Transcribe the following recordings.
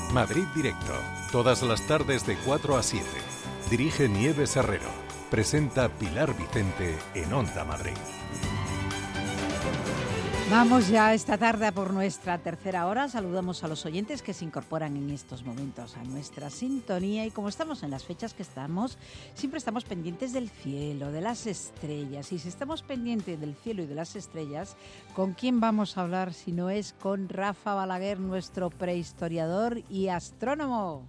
Madrid Directo, todas las tardes de 4 a 7. Dirige Nieves Herrero. Presenta Pilar Vicente en Onda Madrid. Vamos ya esta tarde a por nuestra tercera hora. Saludamos a los oyentes que se incorporan en estos momentos a nuestra sintonía. Y como estamos en las fechas que estamos, siempre estamos pendientes del cielo, de las estrellas. Y si estamos pendientes del cielo y de las estrellas, ¿con quién vamos a hablar si no es con Rafa Balaguer, nuestro prehistoriador y astrónomo?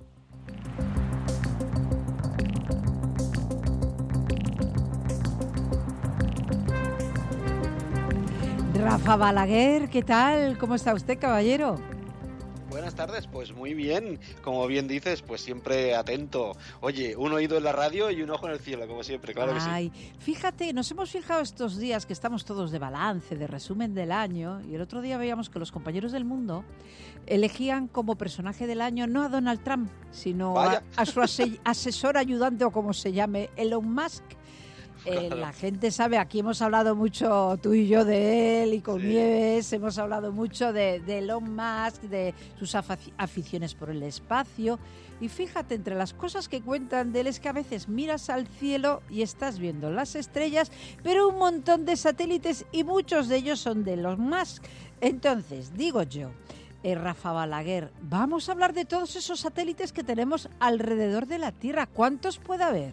Rafa Balaguer, ¿qué tal? ¿Cómo está usted, caballero? Buenas tardes, pues muy bien. Como bien dices, pues siempre atento. Oye, un oído en la radio y un ojo en el cielo, como siempre, claro que sí. Fíjate, nos hemos fijado estos días que estamos todos de balance, de resumen del año, y el otro día veíamos que los compañeros del Mundo elegían como personaje del año no a Donald Trump, sino a su asesor ayudante o como se llame, Elon Musk. Claro. La gente sabe, aquí hemos hablado mucho tú y yo de él y con Nieves, hemos hablado mucho de Elon Musk, de sus aficiones por el espacio, y fíjate, entre las cosas que cuentan de él es que a veces miras al cielo y estás viendo las estrellas, pero un montón de satélites y muchos de ellos son de Elon Musk. Entonces, digo yo, Rafa Balaguer, vamos a hablar de todos esos satélites que tenemos alrededor de la Tierra. ¿Cuántos puede haber?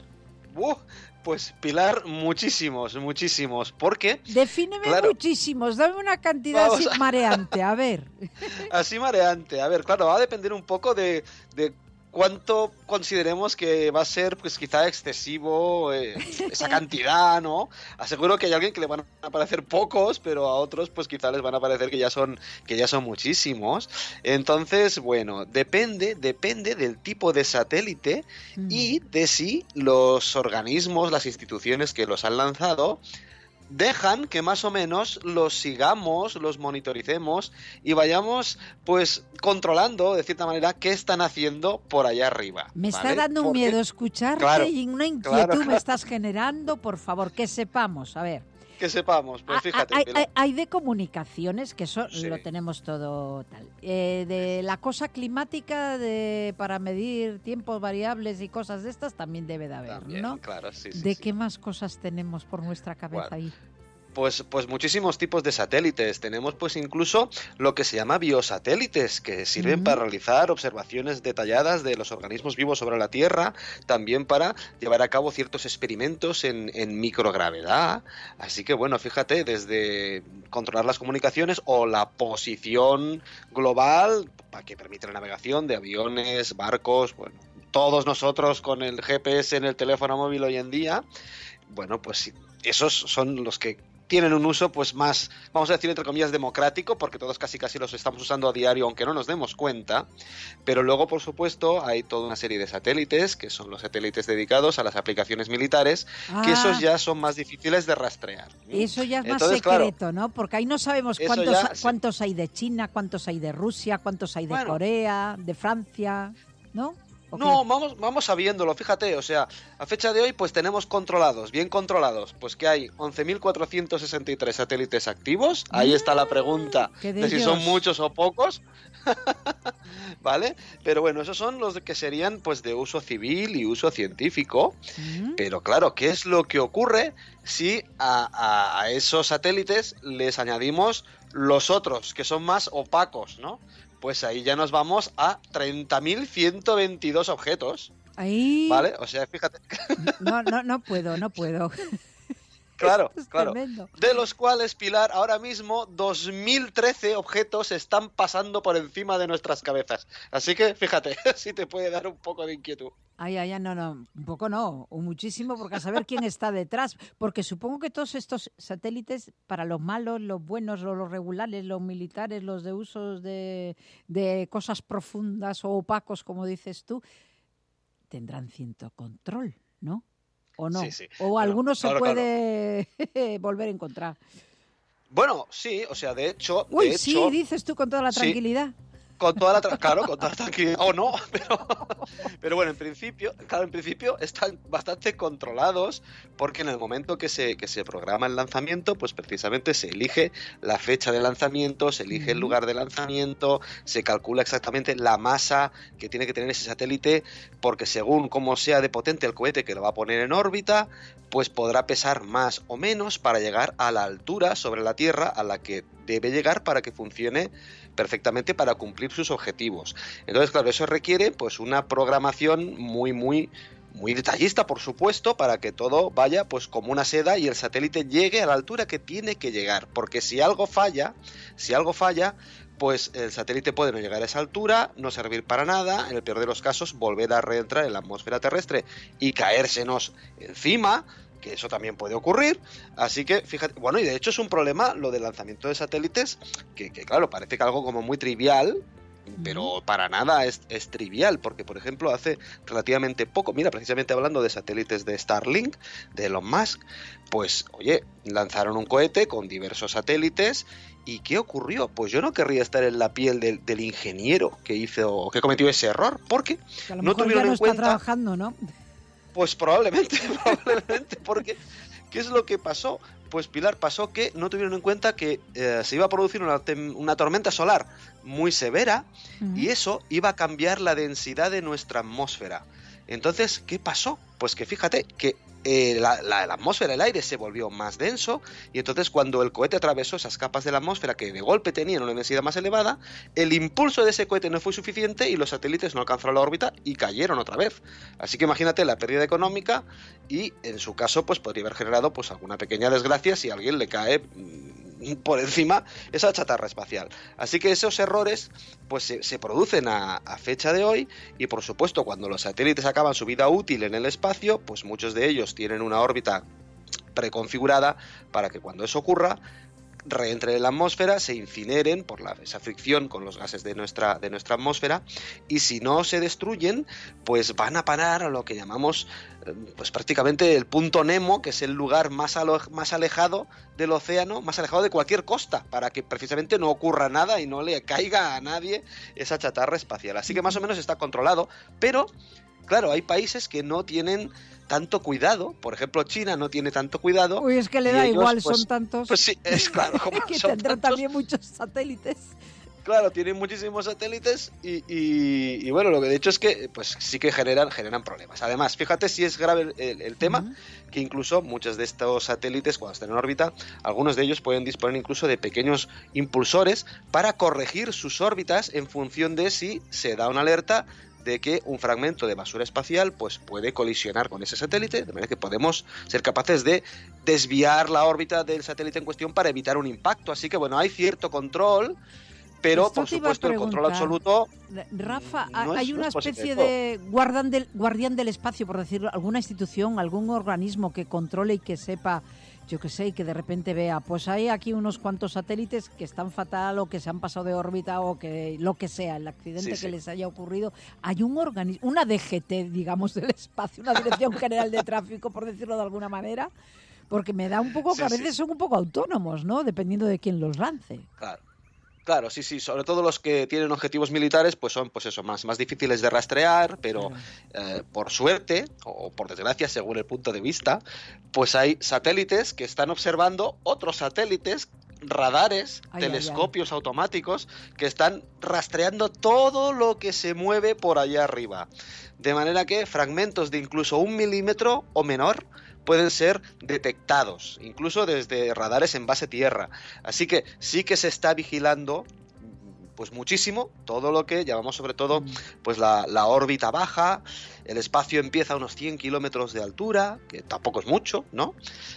Pues Pilar, muchísimos, porque... Defíneme muchísimos, dame una cantidad así mareante, a ver. Así mareante, a ver, claro, va a depender un poco de cuánto consideremos que va a ser, pues quizá excesivo esa cantidad, ¿no? Aseguro que hay alguien que le van a parecer pocos, pero a otros pues quizá les van a parecer que ya son muchísimos. Entonces, bueno, depende del tipo de satélite y de si los organismos, las instituciones que los han lanzado dejan que más o menos los sigamos, los monitoricemos y vayamos pues controlando de cierta manera qué están haciendo por allá arriba. Me está dando un miedo escucharte y una inquietud me estás generando, por favor, que sepamos, a ver. Que sepamos, pues fíjate. Hay de comunicaciones, que eso lo tenemos todo tal. De la cosa climática, para medir tiempos variables y cosas de estas, también debe de haber, también, ¿no? Claro, sí. ¿De qué más cosas tenemos por nuestra cabeza ahí? Pues muchísimos tipos de satélites. Tenemos pues incluso lo que se llama biosatélites, que sirven para realizar observaciones detalladas de los organismos vivos sobre la Tierra, también para llevar a cabo ciertos experimentos en microgravedad. Así que bueno, fíjate, desde controlar las comunicaciones o la posición global, para que permite la navegación de aviones, barcos, bueno, todos nosotros con el GPS en el teléfono móvil hoy en día, bueno, pues esos son los que tienen un uso pues más, vamos a decir entre comillas, democrático, porque todos casi los estamos usando a diario aunque no nos demos cuenta. Pero luego, por supuesto, hay toda una serie de satélites, que son los satélites dedicados a las aplicaciones militares, que esos ya son más difíciles de rastrear. Eso ya es más secreto, ¿no? Porque ahí no sabemos cuántos hay de China, cuántos hay de Rusia, cuántos hay de Corea, de Francia, ¿no? No, vamos sabiéndolo, fíjate, o sea, a fecha de hoy pues tenemos bien controlados, pues que hay 11.463 satélites activos, ahí está la pregunta de si son muchos o pocos, ¿vale? Pero bueno, esos son los que serían pues de uso civil y uso científico, pero claro, ¿qué es lo que ocurre si a esos satélites les añadimos los otros, que son más opacos, ¿no? Pues ahí ya nos vamos a 30.122 objetos. Ahí... ¿Vale? O sea, fíjate. No puedo. Claro. De los cuales, Pilar, ahora mismo 2013 objetos están pasando por encima de nuestras cabezas. Así que, fíjate, si te puede dar un poco de inquietud. No, un poco no, o muchísimo, porque a saber quién está detrás. Porque supongo que todos estos satélites, para los malos, los buenos, los regulares, los militares, los de usos de cosas profundas o opacos, como dices tú, tendrán cierto control, ¿no? ¿O no? Sí. O algunos se puede volver a encontrar. Bueno, sí, o sea, de hecho... Sí, dices tú con toda la tranquilidad. con toda la tranquilidad, o no, pero bueno, en principio están bastante controlados, porque en el momento que se programa el lanzamiento, pues precisamente se elige la fecha de lanzamiento, se elige el lugar de lanzamiento, se calcula exactamente la masa que tiene que tener ese satélite, porque según cómo sea de potente el cohete que lo va a poner en órbita, pues podrá pesar más o menos para llegar a la altura sobre la Tierra a la que debe llegar para que funcione perfectamente, para cumplir sus objetivos. Entonces, claro, eso requiere pues una programación muy detallista, por supuesto, para que todo vaya pues como una seda y el satélite llegue a la altura que tiene que llegar, porque si algo falla, pues el satélite puede no llegar a esa altura, no servir para nada, en el peor de los casos volver a reentrar en la atmósfera terrestre y caérsenos encima, que eso también puede ocurrir. Así que fíjate, bueno, y de hecho es un problema lo del lanzamiento de satélites, que claro, parece que algo como muy trivial, pero para nada es trivial, porque por ejemplo hace relativamente poco, mira, precisamente hablando de satélites de Starlink, de Elon Musk, pues oye, lanzaron un cohete con diversos satélites. ¿Y qué ocurrió? Pues yo no querría estar en la piel del ingeniero que cometió ese error, porque que a lo no mejor tuvieron ya no en cuenta. está trabajando, ¿no? Pues probablemente, porque ¿qué es lo que pasó? Pues Pilar, pasó que no tuvieron en cuenta que se iba a producir una tormenta solar muy severa, y eso iba a cambiar la densidad de nuestra atmósfera. Entonces, ¿qué pasó? Pues que fíjate que la atmósfera, el aire se volvió más denso, y entonces cuando el cohete atravesó esas capas de la atmósfera que de golpe tenían una densidad más elevada, el impulso de ese cohete no fue suficiente y los satélites no alcanzaron la órbita y cayeron otra vez. Así que imagínate la pérdida económica, y en su caso pues podría haber generado pues alguna pequeña desgracia si a alguien le cae por encima esa chatarra espacial. Así que esos errores pues se producen a fecha de hoy, y por supuesto cuando los satélites acaban su vida útil en el espacio, pues muchos de ellos tienen una órbita preconfigurada para que cuando eso ocurra reentren en la atmósfera, se incineren por esa fricción con los gases de nuestra atmósfera, y si no se destruyen, pues van a parar a lo que llamamos pues prácticamente el punto Nemo, que es el lugar más alejado del océano, más alejado de cualquier costa, para que precisamente no ocurra nada y no le caiga a nadie esa chatarra espacial. Así que más o menos está controlado, pero claro, hay países que no tienen tanto cuidado. Por ejemplo, China no tiene tanto cuidado. Uy, es que le da ellos, igual, pues, son tantos. Pues sí, es claro. Como que son tendrán tantos, también muchos satélites. Claro, tienen muchísimos satélites y bueno, lo que de hecho es que pues sí que generan problemas. Además, fíjate si es grave el tema, que incluso muchos de estos satélites, cuando están en órbita, algunos de ellos pueden disponer incluso de pequeños impulsores para corregir sus órbitas en función de si se da una alerta de que un fragmento de basura espacial pues puede colisionar con ese satélite, de manera que podemos ser capaces de desviar la órbita del satélite en cuestión para evitar un impacto. Así que bueno, hay cierto control, pero por supuesto el control absoluto. Rafa, no hay una especie de guardián del espacio, por decirlo, alguna institución, algún organismo que controle y que sepa, yo que sé, y que de repente vea, pues hay aquí unos cuantos satélites que están fatal o que se han pasado de órbita o que lo que sea, el accidente que les haya ocurrido. Hay un organismo, una DGT, digamos, del espacio, una Dirección General de Tráfico, por decirlo de alguna manera, porque me da un poco que a veces son un poco autónomos, ¿no? Dependiendo de quién los lance. Claro, sí, sobre todo los que tienen objetivos militares, pues son pues eso, más difíciles de rastrear, pero por suerte, o por desgracia, según el punto de vista, pues hay satélites que están observando otros satélites, radares, telescopios automáticos, que están rastreando todo lo que se mueve por allá arriba. De manera que fragmentos de incluso 1 milímetro o menor pueden ser detectados, incluso desde radares en base tierra. Así que sí que se está vigilando pues muchísimo todo lo que llamamos sobre todo pues la órbita baja. El espacio empieza a unos 100 kilómetros de altura, que tampoco es mucho, ¿no?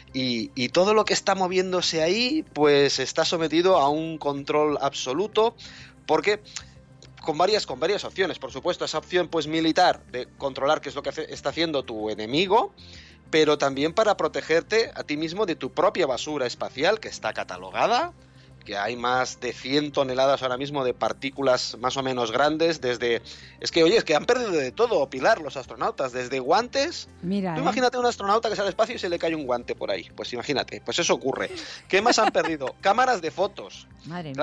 Y todo lo que está moviéndose ahí pues está sometido a un control absoluto, porque con varias opciones. Por supuesto, esa opción pues militar de controlar qué es lo que está haciendo tu enemigo, pero también para protegerte a ti mismo de tu propia basura espacial, que está catalogada, que hay más de 100 toneladas ahora mismo de partículas más o menos grandes, desde... Es que han perdido de todo, Pilar, los astronautas, desde guantes... Mira, Tú imagínate un astronauta que sale al espacio y se le cae un guante por ahí, pues imagínate, pues eso ocurre. ¿Qué más han perdido? Cámaras de fotos. Madre claro. mía.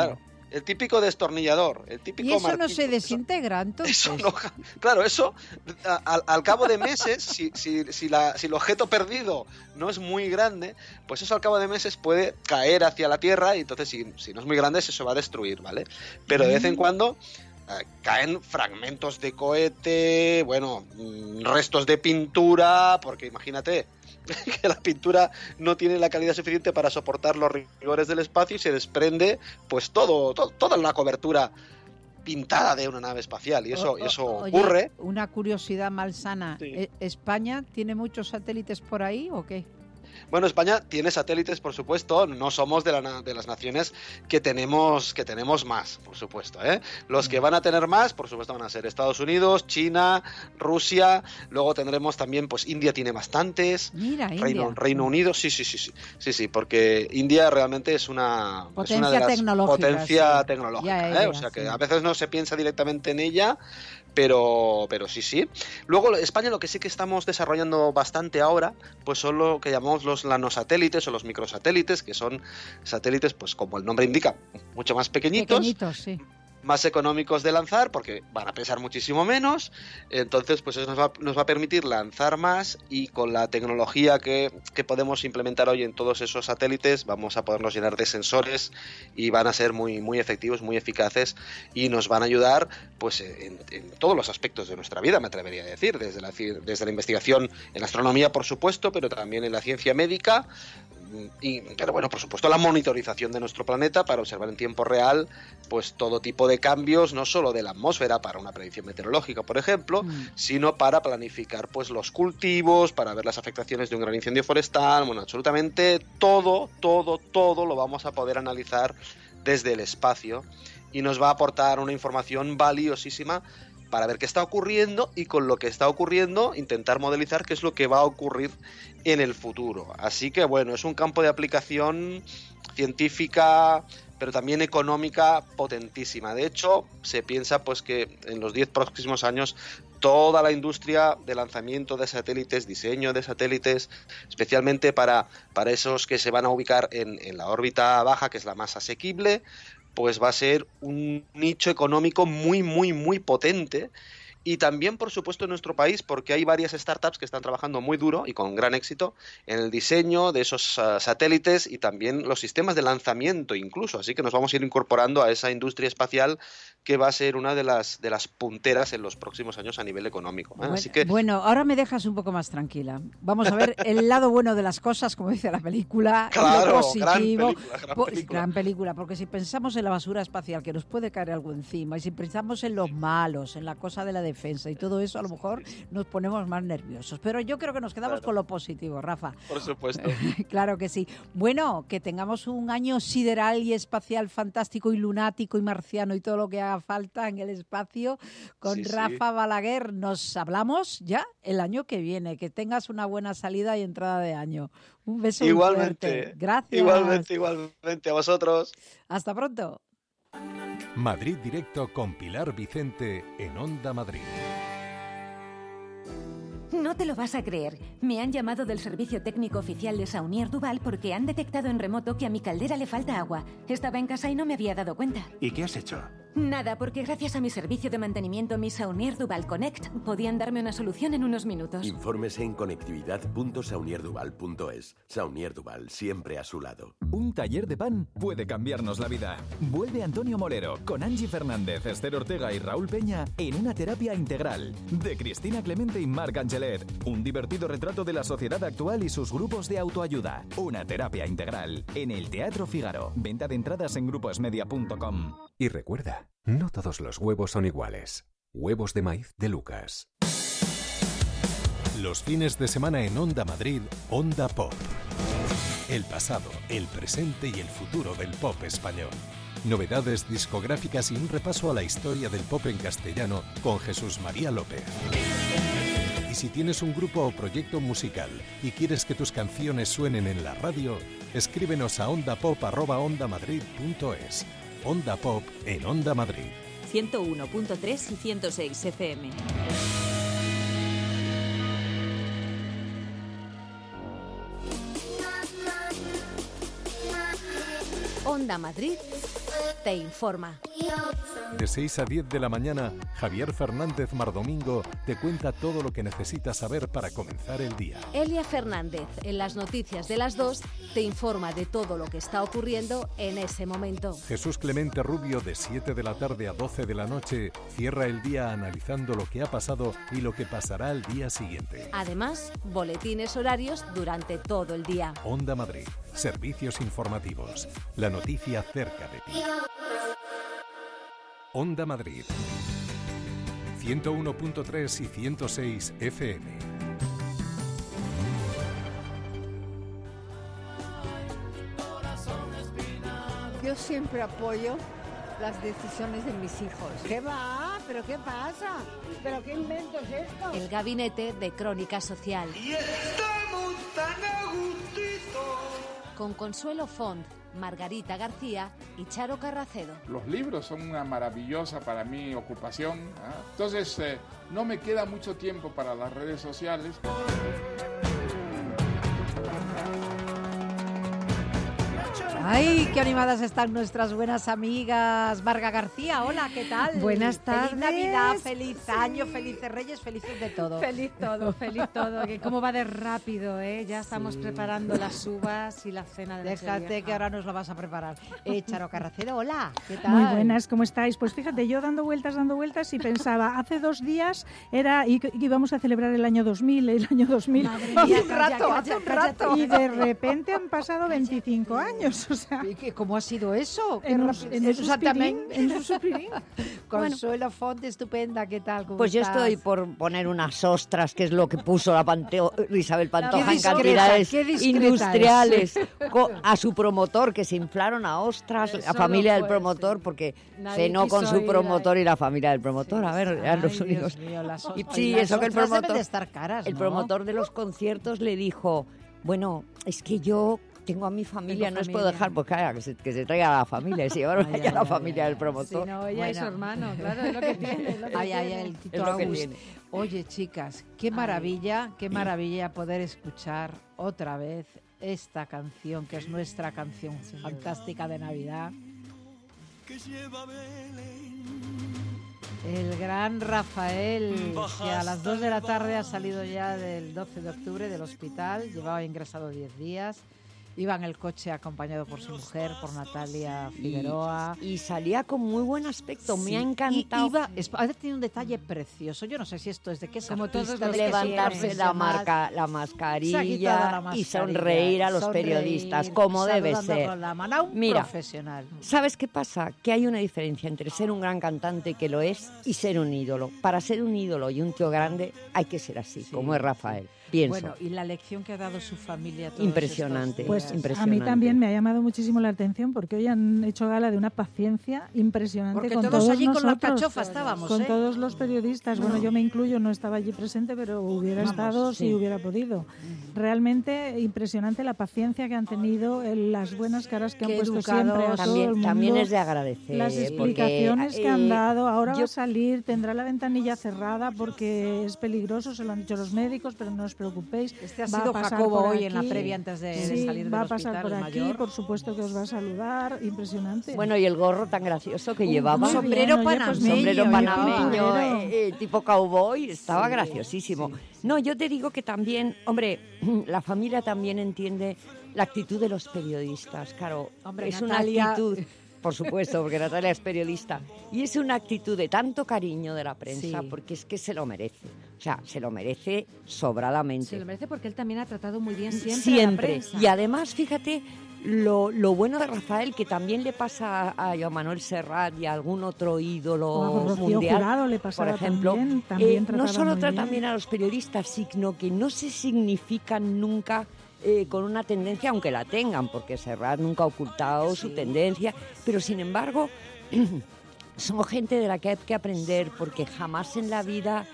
el típico destornillador, el típico ¿Y eso martillo, no se desintegra entonces? Eso no, claro, eso al cabo de meses, si el objeto perdido no es muy grande, pues eso al cabo de meses puede caer hacia la Tierra y entonces si no es muy grande eso va a destruir, ¿vale? Pero de vez en cuando caen fragmentos de cohete, bueno, restos de pintura, porque imagínate que la pintura no tiene la calidad suficiente para soportar los rigores del espacio y se desprende pues toda la cobertura pintada de una nave espacial y eso ocurre. Oye, una curiosidad malsana, Sí. ¿España tiene muchos satélites por ahí o qué? Bueno, España tiene satélites, por supuesto, no somos de las naciones que tenemos más, por supuesto, ¿eh? Los que van a tener más, por supuesto, van a ser Estados Unidos, China, Rusia, luego tendremos también, pues India tiene bastantes, Mira, India. Reino Unido, sí, porque India realmente es una Potencia de las tecnológica, potencia sí. tecnológica, Ya, o sea que sí. a veces no se piensa directamente en ella, pero sí. Luego España lo que sí que estamos desarrollando bastante ahora, pues son lo que llamamos los nanosatélites o los microsatélites, que son satélites, pues como el nombre indica, mucho más pequeñitos, Sí. más económicos de lanzar porque van a pesar muchísimo menos, entonces pues eso nos va a permitir lanzar más y con la tecnología que podemos implementar hoy en todos esos satélites vamos a podernos llenar de sensores y van a ser muy, muy efectivos, muy eficaces y nos van a ayudar pues en todos los aspectos de nuestra vida, me atrevería a decir, desde la investigación en astronomía por supuesto, pero también en la ciencia médica, pero bueno, por supuesto la monitorización de nuestro planeta para observar en tiempo real pues todo tipo de cambios, no solo de la atmósfera para una predicción meteorológica, por ejemplo, sino para planificar pues los cultivos, para ver las afectaciones de un gran incendio forestal, bueno, absolutamente todo lo vamos a poder analizar desde el espacio y nos va a aportar una información valiosísima para ver qué está ocurriendo y con lo que está ocurriendo intentar modelizar qué es lo que va a ocurrir en el futuro. Así que bueno, es un campo de aplicación científica pero también económica potentísima. De hecho, se piensa pues que en los 10 próximos años toda la industria de lanzamiento de satélites, diseño de satélites, especialmente para esos que se van a ubicar en la órbita baja, que es la más asequible, pues va a ser un nicho económico muy, muy, muy potente. Y también, por supuesto, en nuestro país, porque hay varias startups que están trabajando muy duro y con gran éxito en el diseño de esos satélites y también los sistemas de lanzamiento incluso. Así que nos vamos a ir incorporando a esa industria espacial que va a ser una de las punteras en los próximos años a nivel económico, ¿eh? Así que... Bueno, ahora me dejas un poco más tranquila. Vamos a ver el lado bueno de las cosas, como dice la película, Claro, lo positivo. gran película. Porque si pensamos en la basura espacial, que nos puede caer algo encima, y si pensamos en los malos, en la cosa de la defensa y todo eso, a lo mejor nos ponemos más nerviosos. Pero yo creo que nos quedamos con lo positivo, Rafa. Por supuesto. Claro que sí. Bueno, que tengamos un año sideral y espacial fantástico y lunático y marciano y todo lo que haga falta en el espacio con Rafa Balaguer. Nos hablamos ya el año que viene. Que tengas una buena salida y entrada de año. Un beso Igualmente. muy fuerte. Gracias. Igualmente a vosotros. Hasta pronto. Madrid Directo con Pilar Vicente en Onda Madrid. No te lo vas a creer. Me han llamado del servicio técnico oficial de Saunier Duval porque han detectado en remoto que a mi caldera le falta agua. Estaba en casa y no me había dado cuenta. ¿Y qué has hecho? Nada, porque gracias a mi servicio de mantenimiento, mi Saunier Duval Connect, podían darme una solución en unos minutos. Infórmese en conectividad.saunierduval.es. Saunier Duval, siempre a su lado. Un taller de pan puede cambiarnos la vida. Vuelve Antonio Molero con Angie Fernández, Esther Ortega y Raúl Peña en Una terapia integral de Cristina Clemente y Marc Angelet. Un divertido retrato de la sociedad actual y sus grupos de autoayuda. Una terapia integral en el Teatro Fígaro. Venta de entradas en gruposmedia.com. Y recuerda, no todos los huevos son iguales. Huevos de maíz de Lucas. Los fines de semana en Onda Madrid, Onda Pop. El pasado, el presente y el futuro del pop español. Novedades discográficas y un repaso a la historia del pop en castellano con Jesús María López. Y si tienes un grupo o proyecto musical y quieres que tus canciones suenen en la radio, escríbenos a ondapop@ondamadrid.es. Onda Pop en Onda Madrid. 101.3 y 106 FM. Onda Madrid te informa. De 6 a 10 de la mañana, Javier Fernández Mardomingo te cuenta todo lo que necesitas saber para comenzar el día. Elia Fernández, en las noticias de las 2, te informa de todo lo que está ocurriendo en ese momento. Jesús Clemente Rubio, de 7 de la tarde a 12 de la noche, cierra el día analizando lo que ha pasado y lo que pasará al día siguiente. Además, boletines horarios durante todo el día. Onda Madrid, servicios informativos, la noticia cerca de ti. Onda Madrid, 101.3 y 106 FM. Yo siempre apoyo las decisiones de mis hijos. ¿Qué va? ¿Pero qué pasa? ¿Pero qué invento es esto? El gabinete de Crónica Social. Y estamos tan a gustito. Con Consuelo Font, Margarita García y Charo Carracedo. Los libros son una maravillosa para mí ocupación, ¿eh? Entonces no me queda mucho tiempo para las redes sociales. ¡Ay, qué animadas están nuestras buenas amigas! Marga García, hola, ¿qué tal? Buenas tardes. Feliz Navidad, feliz año, felices Reyes, felices de todo. Feliz todo. Que cómo va de rápido, ¿eh? Ya estamos preparando las uvas y la cena de la Déjate que ahora nos lo vas a preparar. Charo Carracedo, hola, ¿qué tal? Muy buenas, ¿cómo estáis? Pues fíjate, yo dando vueltas y pensaba, hace 2 días y íbamos a celebrar el año 2000. Madre mía, hace un rato. Y de repente han pasado 25 años. O sea, ¿cómo ha sido eso? En un suspirín. Consuelo Font, estupenda, ¿qué tal? Pues yo estoy por poner unas ostras, que es lo que puso Isabel Pantoja en cantidades industriales a su promotor, que se inflaron a ostras, la familia del promotor, porque cenó con su promotor y la familia del promotor. A ver, eran los únicos. Sí, eso que el promotor, de estar caras, ¿no? El promotor de los conciertos le dijo, bueno, es que yo tengo a mi familia, no os puedo dejar, pues claro, que se traiga a la familia, y se llevaron allá a la familia del promotor. Sí, no, ella y su hermano, claro, es lo que tiene. El Tito August. Oye, chicas, qué maravilla poder escuchar otra vez esta canción, que es nuestra canción fantástica de Navidad. El gran Rafael, que a las 2 de la tarde ha salido ya del 12 de octubre del hospital, llevaba ingresado 10 días. Iba en el coche acompañado por su mujer, por Natalia Figueroa. Y salía con muy buen aspecto, me ha encantado. Ha tenido un detalle precioso. Yo no sé si esto es de qué es como todos los levantarse la mascarilla y sonreír a los periodistas, como debe ser. Con la mano a un profesional. ¿Sabes qué pasa? Que hay una diferencia entre ser un gran cantante, que lo es, y ser un ídolo. Para ser un ídolo y un tío grande hay que ser así, como es Rafael. Pienso. Bueno, y la lección que ha dado su familia. Impresionante. Pues impresionante. A mí también me ha llamado muchísimo la atención, porque hoy han hecho gala de una paciencia impresionante. Porque con todos allí nosotros, con la cachofa estábamos. Con todos los periodistas. Bueno, yo me incluyo, no estaba allí presente, pero hubiera estado si hubiera podido. Realmente impresionante la paciencia que han tenido, las buenas caras que han puesto siempre a todo el mundo. También es de agradecer. Las explicaciones que han dado. Ahora va a salir, tendrá la ventanilla cerrada porque es peligroso, se lo han dicho los médicos, pero no os preocupéis. Ha sido Jacobo hoy en la previa antes de salir del va a hospital, pasar por aquí, mayor. por supuesto que os va a saludar, impresionante. Bueno, y el gorro tan gracioso que llevaba. Sombrero panameño, tipo cowboy, estaba graciosísimo. No, yo te digo que también, hombre, la familia también entiende la actitud de los periodistas, claro. Hombre, es Natalia... una actitud... Por supuesto, porque Natalia es periodista. Y es una actitud de tanto cariño de la prensa, porque es que se lo merece. O sea, se lo merece sobradamente. Se lo merece porque él también ha tratado muy bien siempre a la prensa. Y además, fíjate, lo bueno de Rafael, que también le pasa a Joan Manuel Serrat y a algún otro ídolo mundial. Jurado le por ejemplo, también no solo tratan bien a los periodistas, sino que no se significan nunca... con una tendencia, aunque la tengan, porque Serrat nunca ha ocultado su tendencia, pero sin embargo son gente de la que hay que aprender, porque jamás en la vida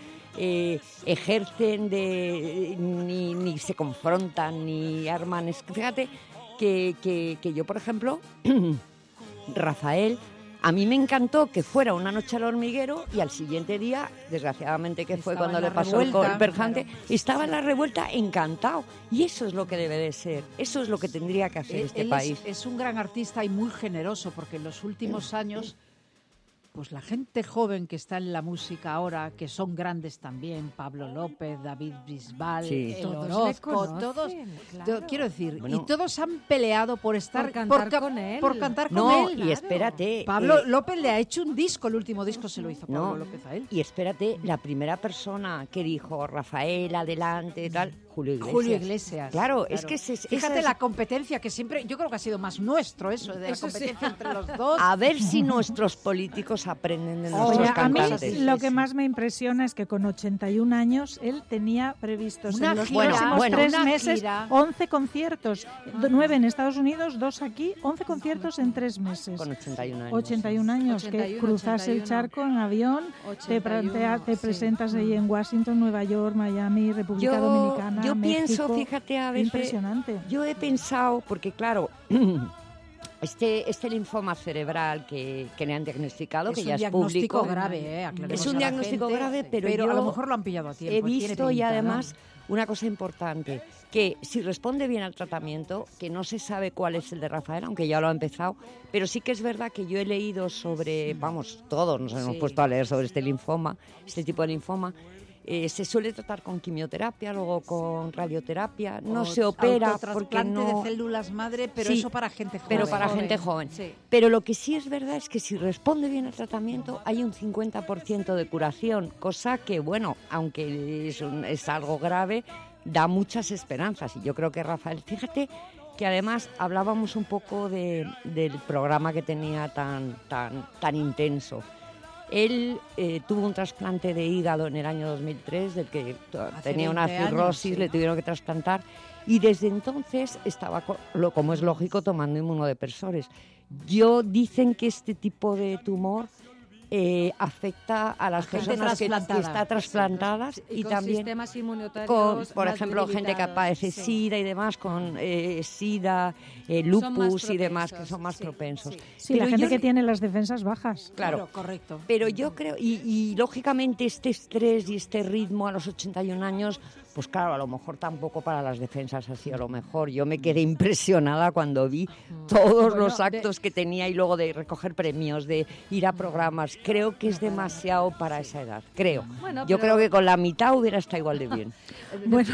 ejercen ni se confrontan, ni arman. Fíjate que yo, por ejemplo, Rafael A mí me encantó que fuera una noche al hormiguero y al siguiente día, desgraciadamente que fue cuando le pasó el perjante, estaba en la revuelta encantado. Y eso es lo que debe de ser, eso es lo que tendría que hacer este país. Es un gran artista y muy generoso, porque en los últimos años, pues la gente joven que está en la música ahora, que son grandes también, Pablo López, David Bisbal, el Orozco, todos, quiero decir, y todos han peleado por estar por cantar con él. Por cantar con él. Y espérate. Pablo López le ha hecho un disco, el último disco se lo hizo Pablo López a él. Y espérate, la primera persona que dijo Rafael, adelante, tal, Julio Iglesias. Claro, claro. Es que fíjate la competencia que siempre, yo creo que ha sido más nuestro eso, de la competencia entre los dos. A ver si nuestros políticos aprenden de nuestros cantantes. A mí lo que más me impresiona es que con 81 años él tenía previstos en los próximos 3 meses 11 conciertos, 9 en Estados Unidos, 2 aquí, 11 conciertos en 3 meses. Con 81 años. 81 años, 81, que cruzas el charco en avión, 81, te presentas ahí en Washington, Nueva York, Miami, República Dominicana, Yo México. pienso, fíjate, a veces... Impresionante. Yo he pensado, porque claro... Este linfoma cerebral que le han diagnosticado, que ya es público, grave, es un diagnóstico grave, pero a lo mejor lo han pillado a tiempo. He visto y además una cosa importante, que si responde bien al tratamiento, que no se sabe cuál es el de Rafael, aunque ya lo ha empezado, pero sí que es verdad que yo he leído sobre, todos nos hemos puesto a leer sobre este linfoma, este tipo de linfoma. Se suele tratar con quimioterapia, luego con radioterapia, no se opera porque no... de células madre, pero eso para gente joven. Pero para gente joven. Sí. Pero lo que sí es verdad es que si responde bien al tratamiento hay un 50% de curación, cosa que, bueno, aunque es algo grave, da muchas esperanzas. Y yo creo que Rafael, fíjate que además hablábamos un poco del programa que tenía tan intenso. Él tuvo un trasplante de hígado en el año 2003, del que tenía una cirrosis, le tuvieron que trasplantar, y desde entonces estaba, como es lógico, tomando inmunodepresores. Dicen que este tipo de tumor afecta a las personas que están trasplantadas y también sistemas inmunitarios con, por ejemplo, gente que padece SIDA y demás, con SIDA, lupus y demás, que son más propensos. Sí, pero la gente que tiene las defensas bajas. Claro, correcto. Pero yo creo, y lógicamente este estrés y este ritmo a los 81 años, pues claro, a lo mejor tampoco para las defensas ha sido lo mejor. Yo me quedé impresionada cuando vi todos los actos que tenía y luego de recoger premios, de ir a programas. Creo que es demasiado para esa edad, creo. Bueno, yo creo que con la mitad hubiera estado igual de bien. Bueno,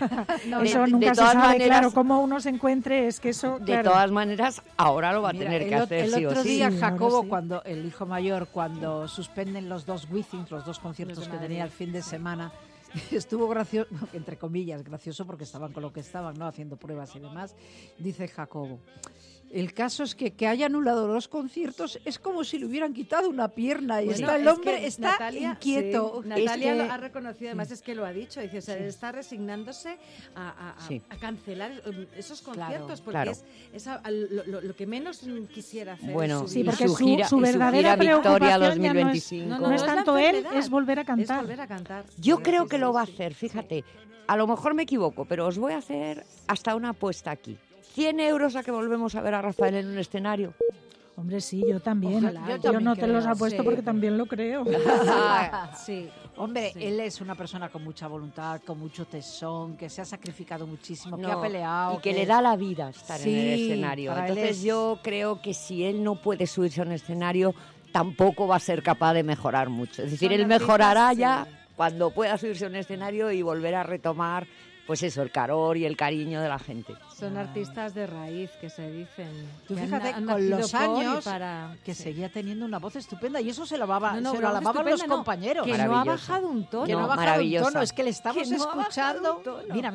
eso nunca se sabe, claro, cómo uno se encuentre, es que eso... De todas maneras, ahora lo va a tener que hacer, sí o sí. El otro día Jacobo, cuando el hijo mayor, cuando suspenden los 2 Withings, los 2 conciertos que tenía el fin de semana, estuvo gracioso, entre comillas, gracioso porque estaban con lo que estaban, ¿no? Haciendo pruebas y demás. Dice Jacobo, el caso es que haya anulado los conciertos es como si le hubieran quitado una pierna y el hombre está Natalia, inquieto. Sí, Natalia lo ha reconocido, además es que lo ha dicho, dice, se está resignándose a cancelar esos conciertos, porque es lo que menos quisiera hacer. Bueno, sí, porque su verdadera Victoria preocupación 2025. No es tanto él, es volver a cantar. Yo creo que lo va a hacer, fíjate, a lo mejor me equivoco, pero os voy a hacer hasta una apuesta aquí. 100 euros a que volvemos a ver a Rafael en un escenario. Hombre, sí, yo también. Ojalá, yo no te los apuesto porque también lo creo. Sí, hombre, él es una persona con mucha voluntad, con mucho tesón, que se ha sacrificado muchísimo, que ha peleado. Y que le da la vida estar en el escenario. Entonces yo creo que si él no puede subirse a un escenario, tampoco va a ser capaz de mejorar mucho. Es decir, él mejorará ya cuando pueda subirse a un escenario y volver a retomar, pues eso, el calor y el cariño de la gente. Son artistas de raíz, que se dicen. Tú fíjate, con los años, que seguía teniendo una voz estupenda, y eso se lo alababan los compañeros. Que no ha bajado un tono. Que no ha bajado un tono, es que le estamos escuchando. Mira.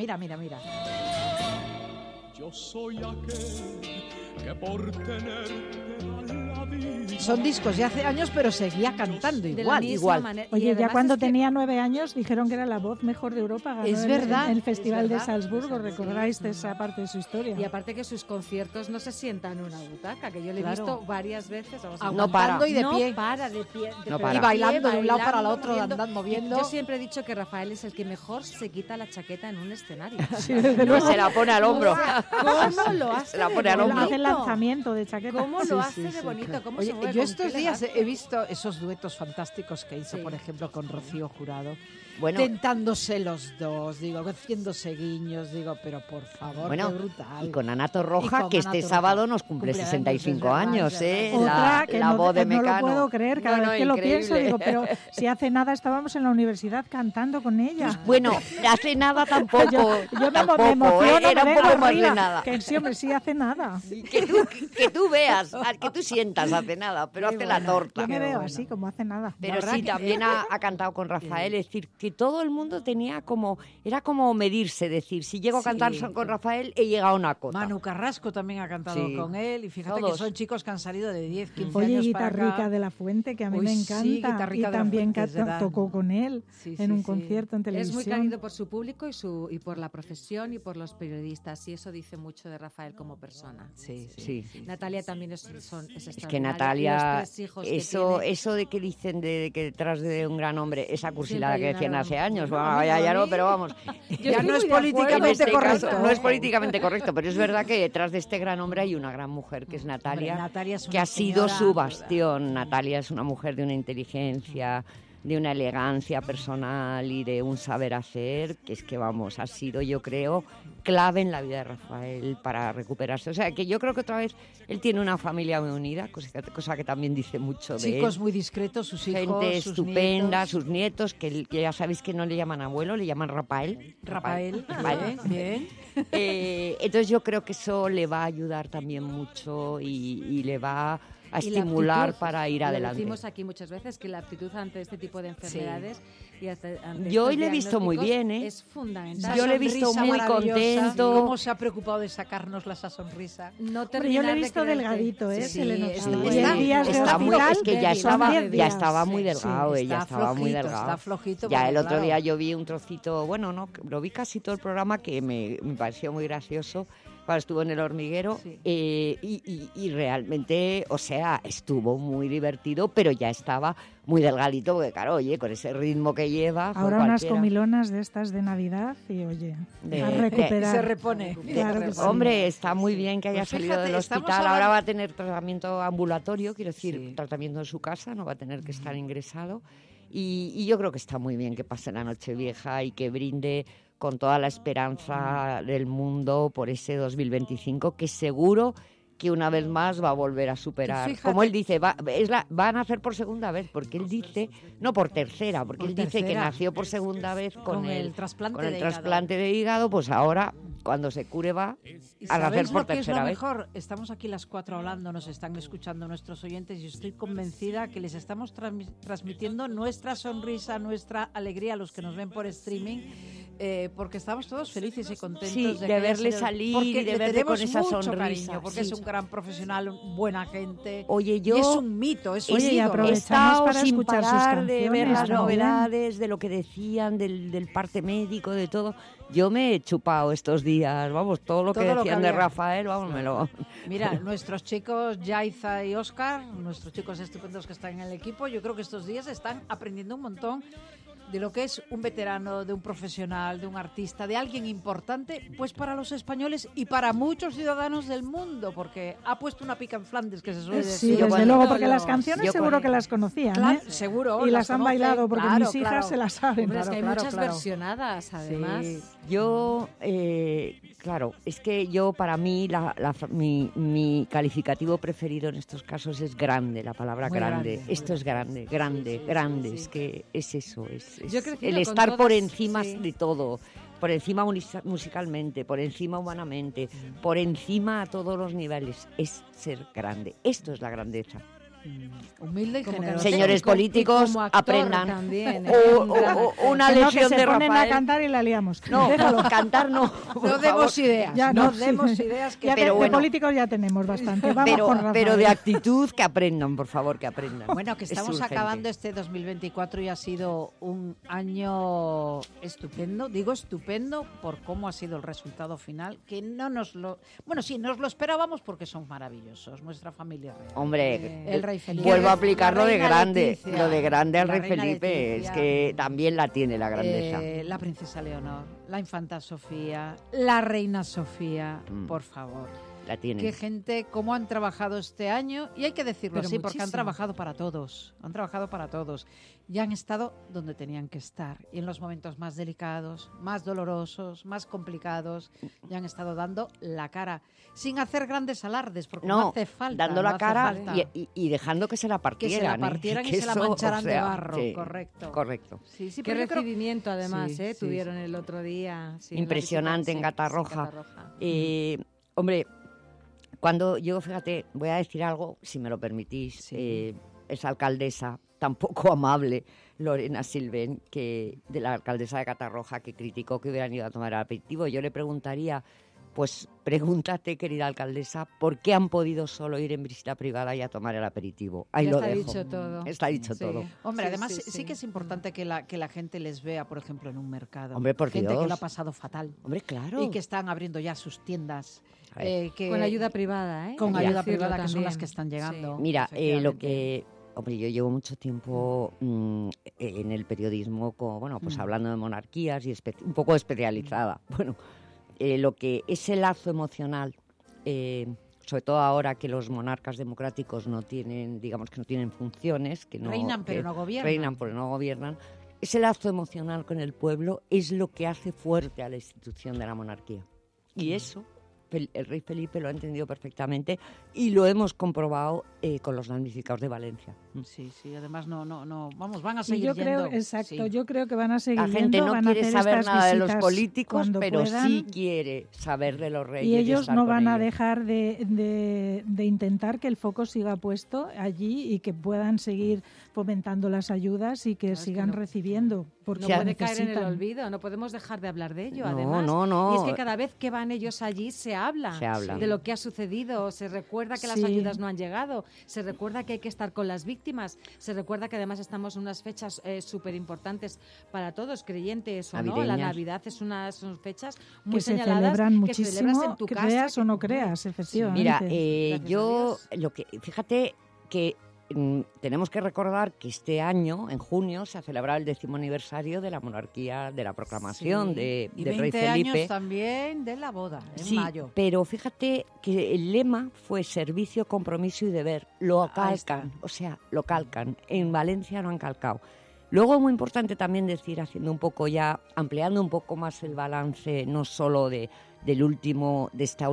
Yo soy aquel que por tenerte a la vida. Son discos ya hace años, pero seguía cantando igual. Oye, ya cuando tenía 9 años dijeron que era la voz mejor de Europa. Ganó es verdad. El Festival de Salzburgo, recordáis de esa parte de su historia. Y aparte que sus conciertos no se sientan en una butaca, que yo le he visto varias veces. Aguantando y de pie. No para, de pie. Y bailando de un lado para el otro, andando, moviendo. Yo siempre he dicho que Rafael es el que mejor se quita la chaqueta en un escenario. Sí, se la pone al hombro. ¿Cómo lo hace? Se la pone al hombro. Hace el lanzamiento de chaqueta. ¿Cómo lo hace de bonito? ¿cómo Oye, se mueve? yo ¿Con estos qué días elegancia? he visto esos duetos fantásticos que hizo, Sí. por ejemplo, con Rocío Jurado. Bueno. Tentándose los dos, digo, haciéndose guiños, digo, pero por favor, Bueno, qué brutal. y con Ana Torroja, Y con que Ana este Torroja. sábado nos cumple Cumpleaños, 65 es verdad, años, es ¿eh? verdad. Otra que la no, voz de no Mecano. lo puedo creer, cada No, vez que lo pienso, increíble. digo, pero si hace nada estábamos en la universidad cantando con ella. Bueno, hace nada tampoco. Yo tampoco, me emociono, era me un vengo poco más arriba, de nada. Que sí, hombre, sí hace nada. Que tú veas, que tú sientas, hace nada, pero Qué hace la bueno. torta. Yo me veo así, como hace nada. Pero sí, también ha cantado con Rafael, es decir, que todo el mundo tenía como, era como medirse, decir, si llego a cantar con Rafael, he llegado a una cota. Manu Carrasco también ha cantado Sí. con él, y fíjate Todos. que son chicos que han salido de 10, 15 Oye, años para Guitarrica acá. de la Fuente, que a mí Uy, me sí, encanta, Guitarrica y de la también Fuente, es verdad. tocó con él Sí, en sí, un sí. concierto en Es televisión. muy querido por su público y por la profesión y por los periodistas, y eso dice mucho de Rafael como persona. Sí. Natalia también es Es extraordinaria. que y Natalia, los 3 hijos que eso tiene. de que dicen de que detrás de un gran hombre, esa cursilada Siempre que hay una decían gran- hace años, Bueno, bueno, ya no, pero vamos. Ya no es En políticamente este correcto. caso, no es políticamente correcto, pero es verdad que detrás de este gran hombre hay una gran mujer, que es Natalia, Hombre, Natalia es que una ha sido señora, su bastión. Natalia es una mujer de una inteligencia, de una elegancia personal y de un saber hacer, que es que, vamos, ha sido, yo creo, clave en la vida de Rafael para recuperarse. O sea, que yo creo que otra vez él tiene una familia muy unida, cosa que también dice mucho de él. Chicos muy discretos, sus hijos, Gente sus estupenda, nietos. sus nietos, que ya sabéis que no le llaman abuelo, le llaman Rafael. Rafael, bien. Entonces yo creo que eso le va a ayudar también mucho y le va a Y la estimular aptitud, para ir lo adelante. decimos aquí muchas veces, que la aptitud ante este tipo de enfermedades y ante Yo estos le he visto muy diagnósticos bien, ¿eh? es fundamental. Yo le he visto Sonrisa muy maravillosa. contento. ¿Cómo se ha preocupado de sacarnos esa sonrisa? No Hombre, yo le he visto delgadito, ¿eh? Se le notaba. Y en días de Está muy, hospital, es que ya son estaba, 10 ya días. estaba muy Sí, delgado, sí, ella está estaba muy flojito, delgado. está flojito, Ya porque, el otro claro. día yo vi un trocito, bueno, no, lo vi casi todo el programa, que me pareció muy gracioso, cuando estuvo en El Hormiguero, y realmente, o sea, estuvo muy divertido, pero ya estaba muy delgadito, porque claro, oye, con ese ritmo que lleva... Ahora con unas cualquiera. comilonas de estas de Navidad y, oye, a recuperar. Se repone. Claro que sí. Hombre, está muy bien que haya Pues salido fíjate, del estamos hospital. hablando- Ahora va a tener tratamiento ambulatorio, quiero decir, tratamiento en su casa, no va a tener que estar ingresado. Y yo creo que está muy bien que pase la Nochevieja y que brinde con toda la esperanza del mundo por ese 2025, que seguro que una vez más va a volver a superar. Fíjate. Como él dice, van a hacer por segunda vez, porque él dice, no por tercera, porque Por él dice que tercera. nació por segunda vez Con el trasplante con el de hígado. trasplante de hígado, pues ahora, cuando se cure, va ¿Y a nacer sabéis por lo que es lo tercera vez. mejor? Estamos aquí las 4 hablando, nos están escuchando nuestros oyentes y estoy convencida que les estamos transmitiendo nuestra sonrisa, nuestra alegría a los que nos ven por streaming, porque estamos todos felices y contentos Sí, de de que haya verle salido- salir porque y de le verle con tenemos esa mucho sonrisa, cariño, porque sí. es un gran profesional, buena gente. Oye, y yo es un mito, es un Oye, y ídolo. he aprovechamos estado para sin escuchar sus parar de ver canciones las también. novedades, de lo que decían, del parte médico, de todo. Yo me he chupado estos días, vamos, todo lo que Todo lo que decían de había. Rafael, vamos, me lo... Mira, nuestros chicos Yaiza y Óscar, nuestros chicos estupendos que están en el equipo, yo creo que estos días están aprendiendo un montón de lo que es un veterano, de un profesional, de un artista, de alguien importante, pues para los españoles y para muchos ciudadanos del mundo, porque ha puesto una pica en Flandes, que se suele Sí, decir. desde luego, porque las canciones seguro que las conocían, Claro, ¿eh? seguro. Y las han conocen, bailado, porque claro, mis hijas claro. se las saben. Hombre, es que hay Claro, muchas claro. versionadas, además. Sí. Yo, claro, es que yo, para mí, mi calificativo preferido en estos casos es grande, la palabra Muy grande. grande. Esto es grande, grande, es que es eso, es Yo he crecido el con estar por todas, encima sí. de todo, por encima musicalmente, por encima humanamente, por encima a todos los niveles, es ser grande. Esto es la grandeza. Humilde y Como generoso. Señores como- políticos, como actor aprendan. también, Una Que no, lesión que de se ponen Rafael. a cantar y la liamos. No, Déjalo. cantar no. por No demos favor. ideas, Ya, no sí. demos ideas que... Ya Pero de bueno. políticos ya tenemos bastante. Vamos con Rafael. Pero de actitud que aprendan, por favor, que aprendan. Bueno, que Es estamos urgente. acabando este 2024 y ha sido un año estupendo. Digo estupendo por cómo ha sido el resultado final, que no nos lo... Bueno, sí, nos lo esperábamos porque son maravillosos, nuestra familia real. Hombre, El rey Felipe. vuelvo a aplicar La lo de reina grande, Leticia. lo de grande al La rey reina Felipe, Leticia. es que también la tiene la grandeza. La princesa Leonor, la infanta Sofía, la reina Sofía, Mm. por favor. la tienen. Qué gente, cómo han trabajado este año, y hay que decirlo Pero así, porque han muchísimo. trabajado para todos, y han estado donde tenían que estar, y en los momentos más delicados, más dolorosos, más complicados, y han estado dando la cara, sin hacer grandes alardes, porque no hace falta. Dando no la hace cara falta. y dejando que se la partieran. Que se la partieran y se la mancharan de barro, correcto. Correcto. Sí, sí, Qué pero yo creo- recibimiento, además, Sí, sí, tuvieron el otro día. Sí, en la Impresionante visita, en sí, Catarroja. sí, Catarroja. Hombre, cuando yo, fíjate, voy a decir algo, si me lo permitís, esa alcaldesa tan poco amable, Lorena Silven, que de la alcaldesa de Catarroja, que criticó que hubieran ido a tomar el aperitivo. Yo le preguntaría, pues pregúntate, querida alcaldesa, ¿por qué han podido solo ir en visita privada y a tomar el aperitivo? Ahí Ya lo está dejo. dicho todo. Está dicho Sí. todo. Hombre, Sí, además sí, sí, sí. que es importante que la gente les vea, por ejemplo, en un mercado. Hombre, por gente Dios. que lo ha pasado fatal. Hombre, claro. Y que están abriendo ya sus tiendas. A ver. Con ayuda privada, ¿eh? Con Hay que ayuda decirlo privada, que son también. las que están llegando. Mira, lo efectivamente. que... Hombre, yo llevo mucho tiempo en el periodismo, hablando de monarquías y un poco especializada. Bueno, lo que ese lazo emocional, sobre todo ahora que los monarcas democráticos no tienen, digamos que no tienen funciones, que no Reinan, pero no gobiernan. Reinan, pero no gobiernan. Ese lazo emocional con el pueblo es lo que hace fuerte a la institución de la monarquía. Y eso el rey Felipe lo ha entendido perfectamente y lo hemos comprobado con los damnificados de Valencia. Sí, además van a Y seguir yo creo, yendo. exacto, Sí. yo creo que van a seguir La gente yendo, no van a quiere hacer saber estas nada de los visitas políticos, cuando pero puedan. sí quiere saber de los reyes. Y ellos estar no con van a ellos. dejar de intentar que el foco siga puesto allí y que puedan seguir fomentando las ayudas y que sigan recibiendo. Porque No puede caer en el necesitan. olvido, no podemos dejar de hablar de ello, No, además. no. Y es que cada vez que van ellos allí se habla de lo que ha sucedido, se recuerda que las Sí. ayudas no han llegado, se recuerda que hay que estar con las víctimas, se recuerda que además estamos en unas fechas súper importantes para todos, creyentes o no. La Navideñas. Navidad son fechas muy Que se señaladas, celebran que celebras muchísimo, en tu creas casa. o no creas, efectivamente. Mira, Gracias fíjate que tenemos que recordar que este año, en junio, se ha celebrado el 10º aniversario de la monarquía, de la proclamación Sí. del Y rey 20 Felipe. años también de la boda, en Sí, mayo. pero fíjate que el lema fue servicio, compromiso y deber. Lo calcan, lo calcan. En Valencia lo han calcado. Luego, muy importante también decir, ampliando un poco más el balance, no solo del último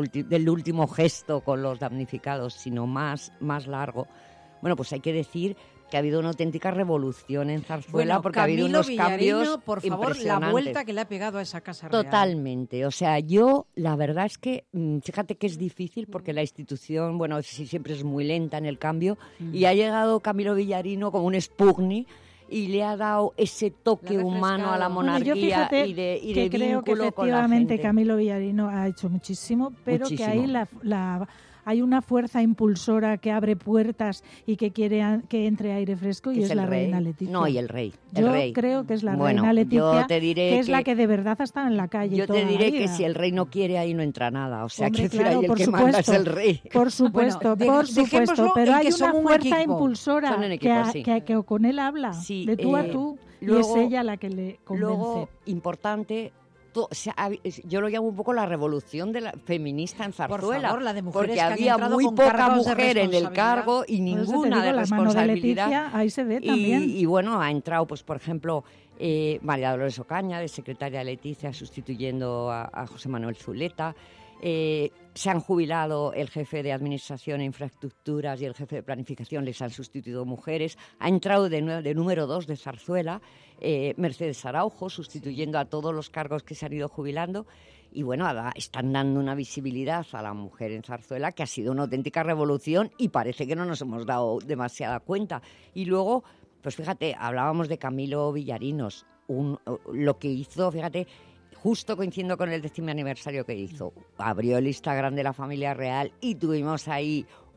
gesto con los damnificados, sino más largo. Bueno, pues hay que decir que ha habido una auténtica revolución en Zarzuela porque ha habido Camilo unos Villarino, cambios por favor, la impresionantes. vuelta que le ha pegado a esa casa real. Totalmente. O sea, la verdad es que, fíjate que es difícil porque la institución, siempre es muy lenta en el cambio y ha llegado Camilo Villarino como un Sputnik y le ha dado ese toque humano a la monarquía yo fíjate y de que creo que vínculo con la efectivamente gente. Camilo Villarino ha hecho muchísimo, pero Muchísimo. que ahí hay una fuerza impulsora que abre puertas y que quiere que entre aire fresco y Que es el la rey. reina Leticia. No, y el rey. Yo creo que es la Bueno, reina Leticia, yo te diré que es la que de verdad ha estado en la calle Yo toda te la diré vida. que si el rey no quiere, ahí no entra nada. O sea, Hombre, que claro, ahí el por que supuesto, manda es el rey. Por supuesto, dejémoslo pero en hay que son una un fuerza equipo. impulsora Son un equipo, sí. que con él habla, Sí, de tú a tú, luego- y es ella la que le convence. Luego, importante, yo lo llamo un poco la revolución feminista en Zarzuela. favor, la de mujeres porque que han había entrado muy con poca cargos de mujer en el responsabilidad. cargo y Por eso te ninguna digo, de la mano de responsabilidad. Leticia, ahí se ve también. Y bueno, ha entrado, pues por ejemplo, María Dolores Ocaña, de secretaria de Leticia, sustituyendo a José Manuel Zuleta. Se han jubilado el jefe de Administración e Infraestructuras y el jefe de Planificación, les han sustituido mujeres. Ha entrado de número 2 de Zarzuela Mercedes Araujo, sustituyendo a todos los cargos que se han ido jubilando. Y bueno, están dando una visibilidad a la mujer en Zarzuela que ha sido una auténtica revolución y parece que no nos hemos dado demasiada cuenta. Y luego, pues fíjate, hablábamos de Camilo Villarinos, lo que hizo, fíjate, justo coincidiendo con el 10º aniversario que hizo. Abrió el Instagram de la familia real y tuvimos ahí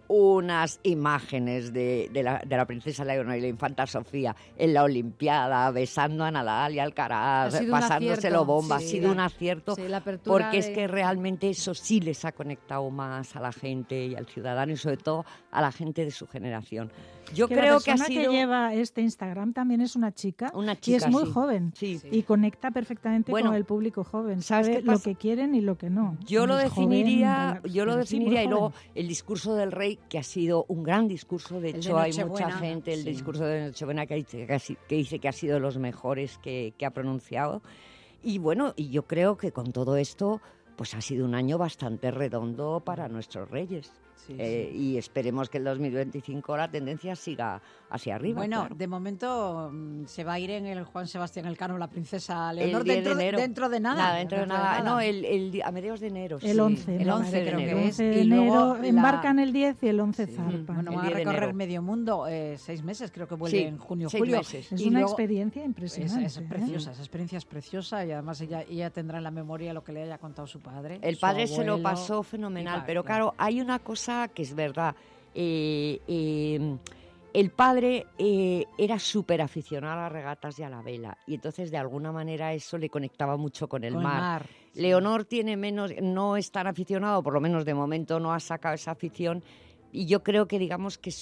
unas imágenes de la princesa Leonor y la infanta Sofía en la Olimpiada, besando a Nadal y Alcaraz, pasándoselo bomba. Sí, ha sido un acierto, porque es que realmente eso sí les ha conectado más a la gente y al ciudadano, y sobre todo a la gente de su generación. Yo creo que la persona que lleva este Instagram también es una chica y es muy joven y conecta perfectamente con el público joven, sabe lo que quieren y lo que no. Yo lo definiría y luego el discurso del rey, que ha sido un gran discurso. De hecho, hay mucha gente, el discurso de Nochebuena, que dice que ha sido de los mejores que ha pronunciado. Y bueno, y yo creo que con todo esto pues ha sido un año bastante redondo para nuestros reyes. Y esperemos que el 2025 la tendencia siga hacia arriba. Bueno, claro. De momento se va a ir en el Juan Sebastián Elcano la princesa Leonor dentro de nada. No, a mediados de enero. El 11. El 11 creo que es. De enero embarcan el 10 y el 11 zarpan. Bueno, van a recorrer medio mundo, 6 meses, creo que vuelve en junio, julio. Es una experiencia impresionante. Es preciosa, esa experiencia es preciosa, y además ella tendrá en la memoria lo que le haya contado su padre. El padre se lo pasó fenomenal, pero claro, hay una cosa que es verdad. El padre era súper aficionado a las regatas y a la vela, y entonces de alguna manera eso le conectaba mucho con el mar. Leonor tiene menos, no es tan aficionado, por lo menos de momento no ha sacado esa afición, y yo creo que digamos que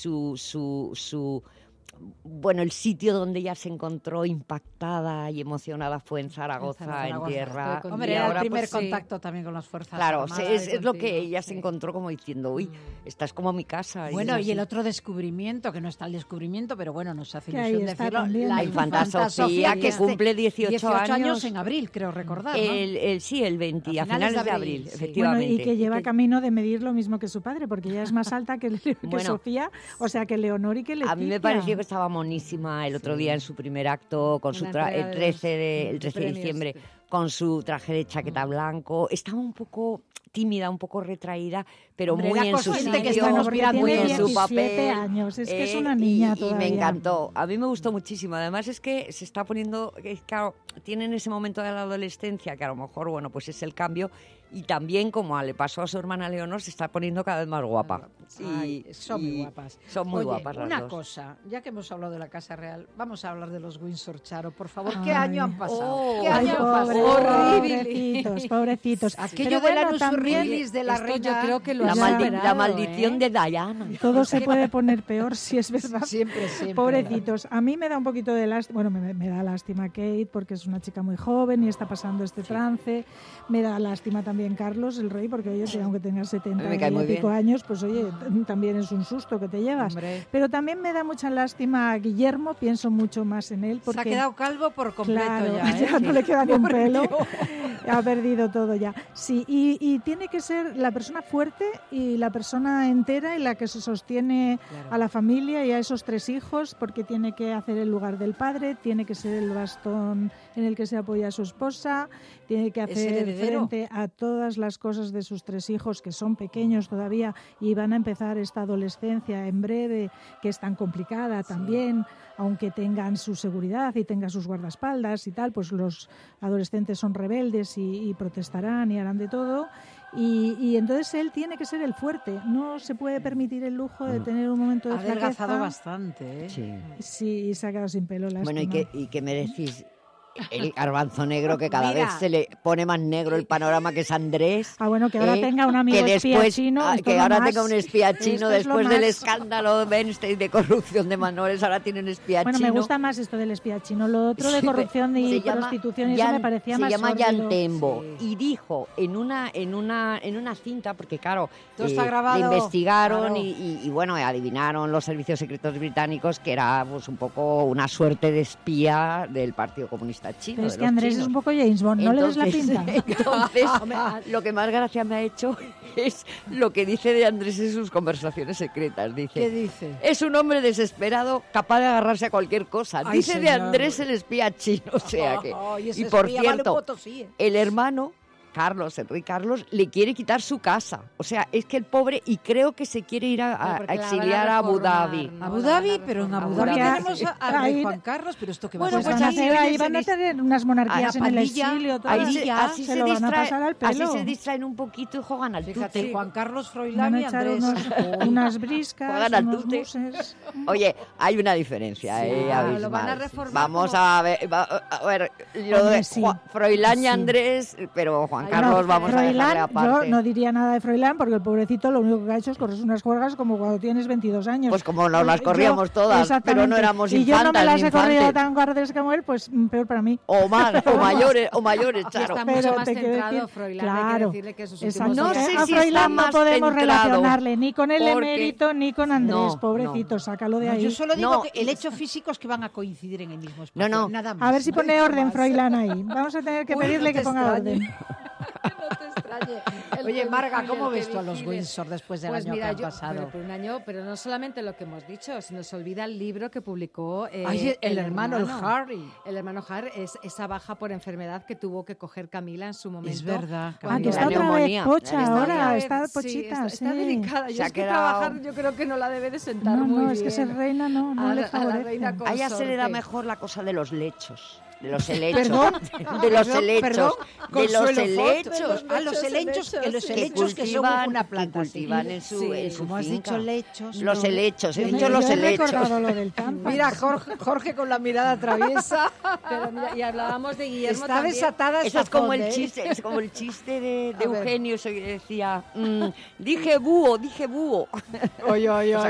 el sitio donde ella se encontró impactada y emocionada fue en Zaragoza, en tierra. Hombre, era el primer contacto también con las fuerzas armadas. Claro, es lo que ella se encontró como diciendo, uy, esta es como mi casa. Bueno, y el otro descubrimiento, que no está el descubrimiento, pero bueno, nos hace ilusión decirlo. La infanta Sofía, que cumple 18 años en abril, creo recordar, ¿no? A finales de abril, efectivamente. Bueno, y que lleva camino de medir lo mismo que su padre, porque ella es más alta que Sofía, o sea, que Leonor y que Leticia. A mí me pareció que estaba monísima el otro día en su primer acto, con su el 13 de diciembre, con su traje de chaqueta blanco. Estaba un poco tímida, un poco retraída, pero muy en su sitio, muy en su papel. Años, es que es una niña todavía. Y me encantó. A mí me gustó muchísimo. Además es que se está poniendo, claro, tienen ese momento de la adolescencia que a lo mejor, bueno, pues es el cambio. Y también, como le pasó a su hermana Leonor, se está poniendo cada vez más guapa. Son muy guapas. Son muy guapas las una dos. Cosa, ya que hemos hablado de la Casa Real, vamos a hablar de los Windsor, Charo. Por favor, ¿qué año han pasado? ¿Qué año han pasado? Pobrecitos. Aquello de la Nusurrielis de la reina. Yo creo que la maldición de Diana. Todo se puede poner peor, si es verdad. Siempre. Pobrecitos. A mí me da un poquito de lástima. Bueno, me da lástima Kate, porque es una chica muy joven y está pasando este trance. Me da lástima también Carlos, el rey, porque oye, aunque tenga 70 y pico años, pues oye, también es un susto que te llevas. Hombre. Pero también me da mucha lástima a Guillermo, pienso mucho más en él. Porque, se ha quedado calvo por completo, claro, ya no le queda ni un pelo, ha perdido todo ya. Sí, y tiene que ser la persona fuerte y la persona entera y la que se sostiene a la familia y a esos 3 hijos, porque tiene que hacer el lugar del padre, tiene que ser el bastón en el que se apoya a su esposa, tiene que hacer frente a todas las cosas de sus 3 hijos, que son pequeños todavía y van a empezar esta adolescencia en breve, que es tan complicada también, aunque tengan su seguridad y tengan sus guardaespaldas y tal, pues los adolescentes son rebeldes y protestarán y harán de todo. Y entonces él tiene que ser el fuerte, no se puede permitir el lujo de tener un momento de flaqueza. Ha adelgazado bastante, ¿eh? Sí, se ha quedado sin pelo. Bueno, ¿y qué me decís? El garbanzo negro, que cada vez se le pone más negro el panorama, que es Andrés. Bueno, que ahora tenga un amigo espía chino. Que ahora tenga un espía chino después del escándalo de corrupción de Manores, ahora tiene un espía chino. Bueno, me gusta más esto del espía chino. Lo otro de corrupción y prostitución, eso me parecía más sórdido. Se llama Jan Tembo. Sí. Y dijo en una cinta, porque claro, todo está grabado, le investigaron, claro. y bueno, adivinaron los servicios secretos británicos que era pues un poco una suerte de espía del Partido Comunista Chino. Pero es que Andrés es un poco James Bond, ¿no? Entonces, le des la pinta. Entonces, lo que más gracia me ha hecho es lo que dice de Andrés en sus conversaciones secretas. Dice, ¿qué dice? Es un hombre desesperado, capaz de agarrarse a cualquier cosa. Ay, dice señor. de Andrés el espía chino. O sea que... Y por cierto, el hermano el rey Carlos, le quiere quitar su casa. O sea, es que el pobre, y creo que se quiere ir a exiliar a Abu Dhabi. ¿no? Abu Dhabi, pero en Abu Dhabi tenemos al rey Juan Carlos, pero esto que va a pasar. Pues ahí van a tener unas monarquías en el exilio. Así se lo van a pasar al pelo. Así se distraen un poquito y juegan al tute. Juan Carlos, Froilán y Andrés. Unas briscas, juegan al unos tute. buses. Oye, hay una diferencia, abismal. Lo van a reformar. Vamos a ver, yo de Froilán y Andrés, pero Juan Carlos vamos a dejarle aparte. Yo no diría nada de Froilán porque el pobrecito lo único que ha hecho es correr unas juergas como cuando tienes 22 años. Pues como nos las corríamos todas, pero no éramos infantas. Y yo no me las he corrido tan guardes como él, pues peor para mí. O mayores, claro. Está mucho más centrado Froilán, hay que decirle que sus últimos no sé a si Froilán no podemos relacionarle ni con el porque... emérito ni con Andrés, pobrecito, sácalo de ahí. Yo solo digo que el hecho físico es que van a coincidir en el mismo espacio, nada más. A ver si pone orden Froilán ahí. Vamos a tener que pedirle que ponga orden. No te extrañe. Oye, Marga, ¿cómo ves tú a los Windsor después del año que han pasado? Pero un año, pero no solamente lo que hemos dicho, se nos olvida el libro que publicó el hermano Harry. El hermano Harry, esa baja por enfermedad que tuvo que coger Camila en su momento. Es verdad. Que está otra vez pocha ahora, está pochita. Está delicada. Yo es que trabajar yo creo que no la debe de sentar muy bien. No, es que ser reina no le favorece. A ella se le da mejor la cosa de los lechos. De los helechos. De los helechos. Los helechos que son una planta. Cultivan en su como has dicho, lechos. Los helechos, he dicho los helechos. Mira, Jorge con la mirada traviesa. Pero mira, y hablábamos de Guillermo está también. Desatada. Eso es como el chiste, de Eugenio, que decía, dije búho. Oye.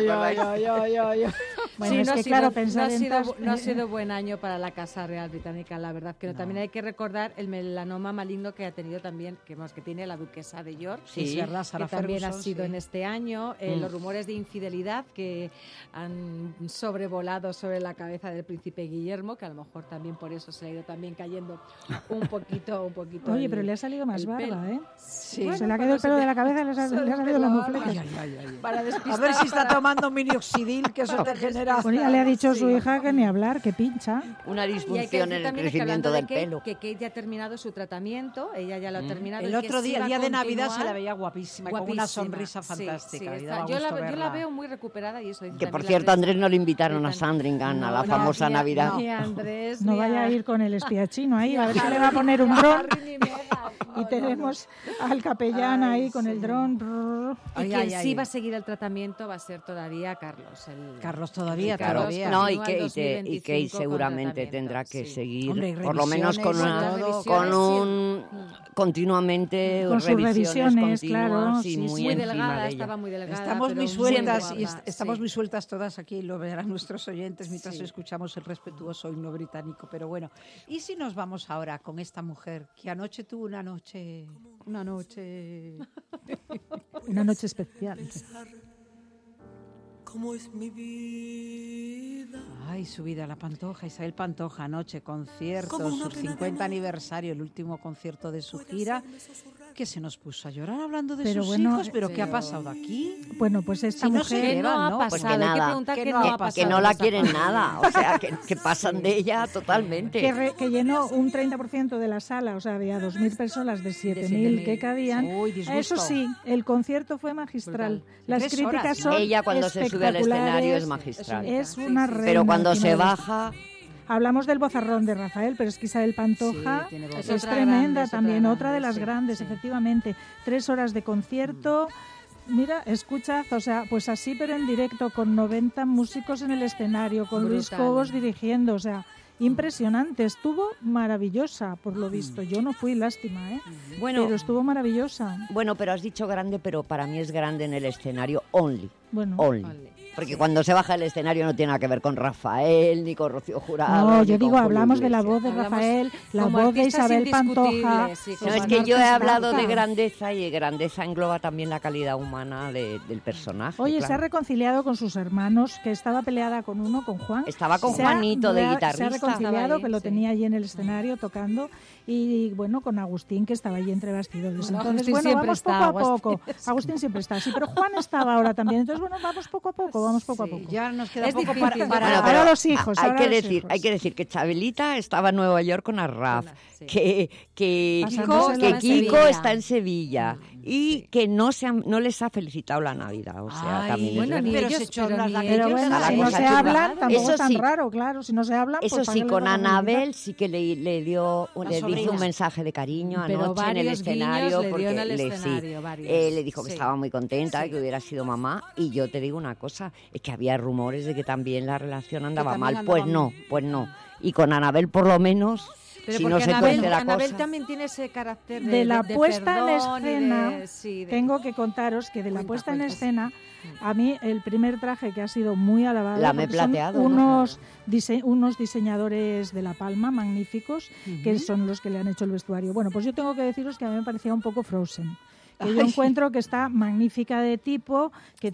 Bueno, es que claro, pensar no ha sido buen año para la Casa Real Británica. La verdad que también hay que recordar el melanoma maligno que ha tenido también, que tiene la duquesa de York, es verdad, que también ha sido en este año, los rumores de infidelidad que han sobrevolado sobre la cabeza del príncipe Guillermo, que a lo mejor también por eso se le ha ido también cayendo un poquito. Oye, pero le ha salido más barba, ¿eh? Sí. Bueno, se le ha quedado el pelo de la cabeza y le ha salido la mufleta. A ver si está tomando minioxidil, que eso te genera... Bueno, ya le ha dicho a su hija que ni hablar, que pincha. Una disfunción en el crecimiento del pelo. Que Kate ya ha terminado su tratamiento, ella ya lo ha terminado. El otro día, el día de Navidad, se la veía guapísima, con una sonrisa fantástica. Yo la veo muy recuperada y eso. Que por cierto, Andrés no le invitaron a Sandringham a la famosa Navidad. No vaya a ir con el espía chino ahí, a ver si le va a poner un dron. Y tenemos al capellán ahí con el dron. Y quien sí va a seguir el tratamiento va a ser todavía Carlos. Carlos todavía. No, y Kate seguramente tendrá que seguir, hombre, por lo menos con un continuamente con revisiones continuas, claro, muy delgada, estaba muy delgada. Estamos muy sueltas todas aquí, lo verán nuestros oyentes mientras escuchamos el respetuoso himno británico, pero bueno. ¿Y si nos vamos ahora con esta mujer que anoche tuvo una noche especial? ¿Cómo es mi vida? Ay, su vida, la Pantoja, Isabel Pantoja, anoche, concierto, su 50 aniversario, el último concierto de su gira, que se nos puso a llorar hablando de sus hijos, pero ¿qué ha pasado aquí? Bueno, pues esta mujer... no ha pasado, pues que nada, que no la quieren nada, o sea, que pasan de ella totalmente. Que llenó un 30% de la sala, o sea, había 2.000 personas de 7.000 que cabían. Eso sí, el concierto fue magistral. Las críticas son ella cuando se sube al escenario es magistral. Es una reina. Pero cuando se baja... Hablamos del vozarrón de Rafael, pero es que Isabel Pantoja es tremenda también, otra de las grandes, efectivamente. 3 horas de concierto. Mira, escuchad, o sea, pues así, pero en directo, con 90 músicos en el escenario, con Luis Cobos dirigiendo, o sea, impresionante. Estuvo maravillosa, por lo visto. Yo no fui, lástima, Bueno, pero estuvo maravillosa. Bueno, pero has dicho grande, pero para mí es grande en el escenario only. Bueno, only. Porque cuando se baja el escenario no tiene nada que ver con Rafael, ni con Rocío Jurado. No, yo digo, hablamos de la voz de Rafael, la voz de Isabel Pantoja. No, es que yo he hablado de grandeza, y grandeza engloba también la calidad humana del personaje. Oye, claro. Se ha reconciliado con sus hermanos, que estaba peleada con Juan. Estaba con Juanito de guitarrista. Se ha reconciliado, que lo tenía allí en el escenario tocando, y bueno, con Agustín, que estaba allí entre bastidores. Entonces, bueno, vamos poco a poco. Agustín siempre está, sí, pero Juan estaba ahora también. Entonces, bueno, vamos poco a poco. vamos poco a poco. Ya nos queda Es poco difícil. para ahora los hijos. Hay ahora que los decir, hijos. hay que decir que Chabelita estaba en Nueva York con Arraf, Sí. que Pasándosela Kiko Sevilla. está en Sevilla y que no les ha felicitado la Navidad. O sea, Ay, también bueno, es ni verdad. pero ellos, se chorlan la Pero ellos, bueno, la si no cosa se chunga. hablan, tampoco Eso es tan sí. raro, claro. Si no se hablan, Eso pues sí, ¿para qué con les vas a felicitar? Anabel sí que le hizo un mensaje de cariño Pero anoche en el varios escenario. guiños le dio porque en el escenario, varios. le dijo que Sí. estaba muy contenta, que hubiera sido mamá. Y yo te digo una cosa, es que había rumores de que también la relación andaba también mal. Pues andaba no, pues no. Y con Anabel por lo menos, Pero si porque no se tuerce la Anabel cosa. también tiene ese carácter De la puesta en perdón y escena, sí, tengo que contaros que de la Cuenta, puesta en cuenta, escena, a mí el primer traje que ha sido muy alabado, La me porque son plateado, ¿no? unos diseñadores de La Palma magníficos, que son los que le han hecho el vestuario. Bueno, pues yo tengo que deciros que a mí me parecía un poco Frozen. Que yo encuentro que está magnífica de tipo, que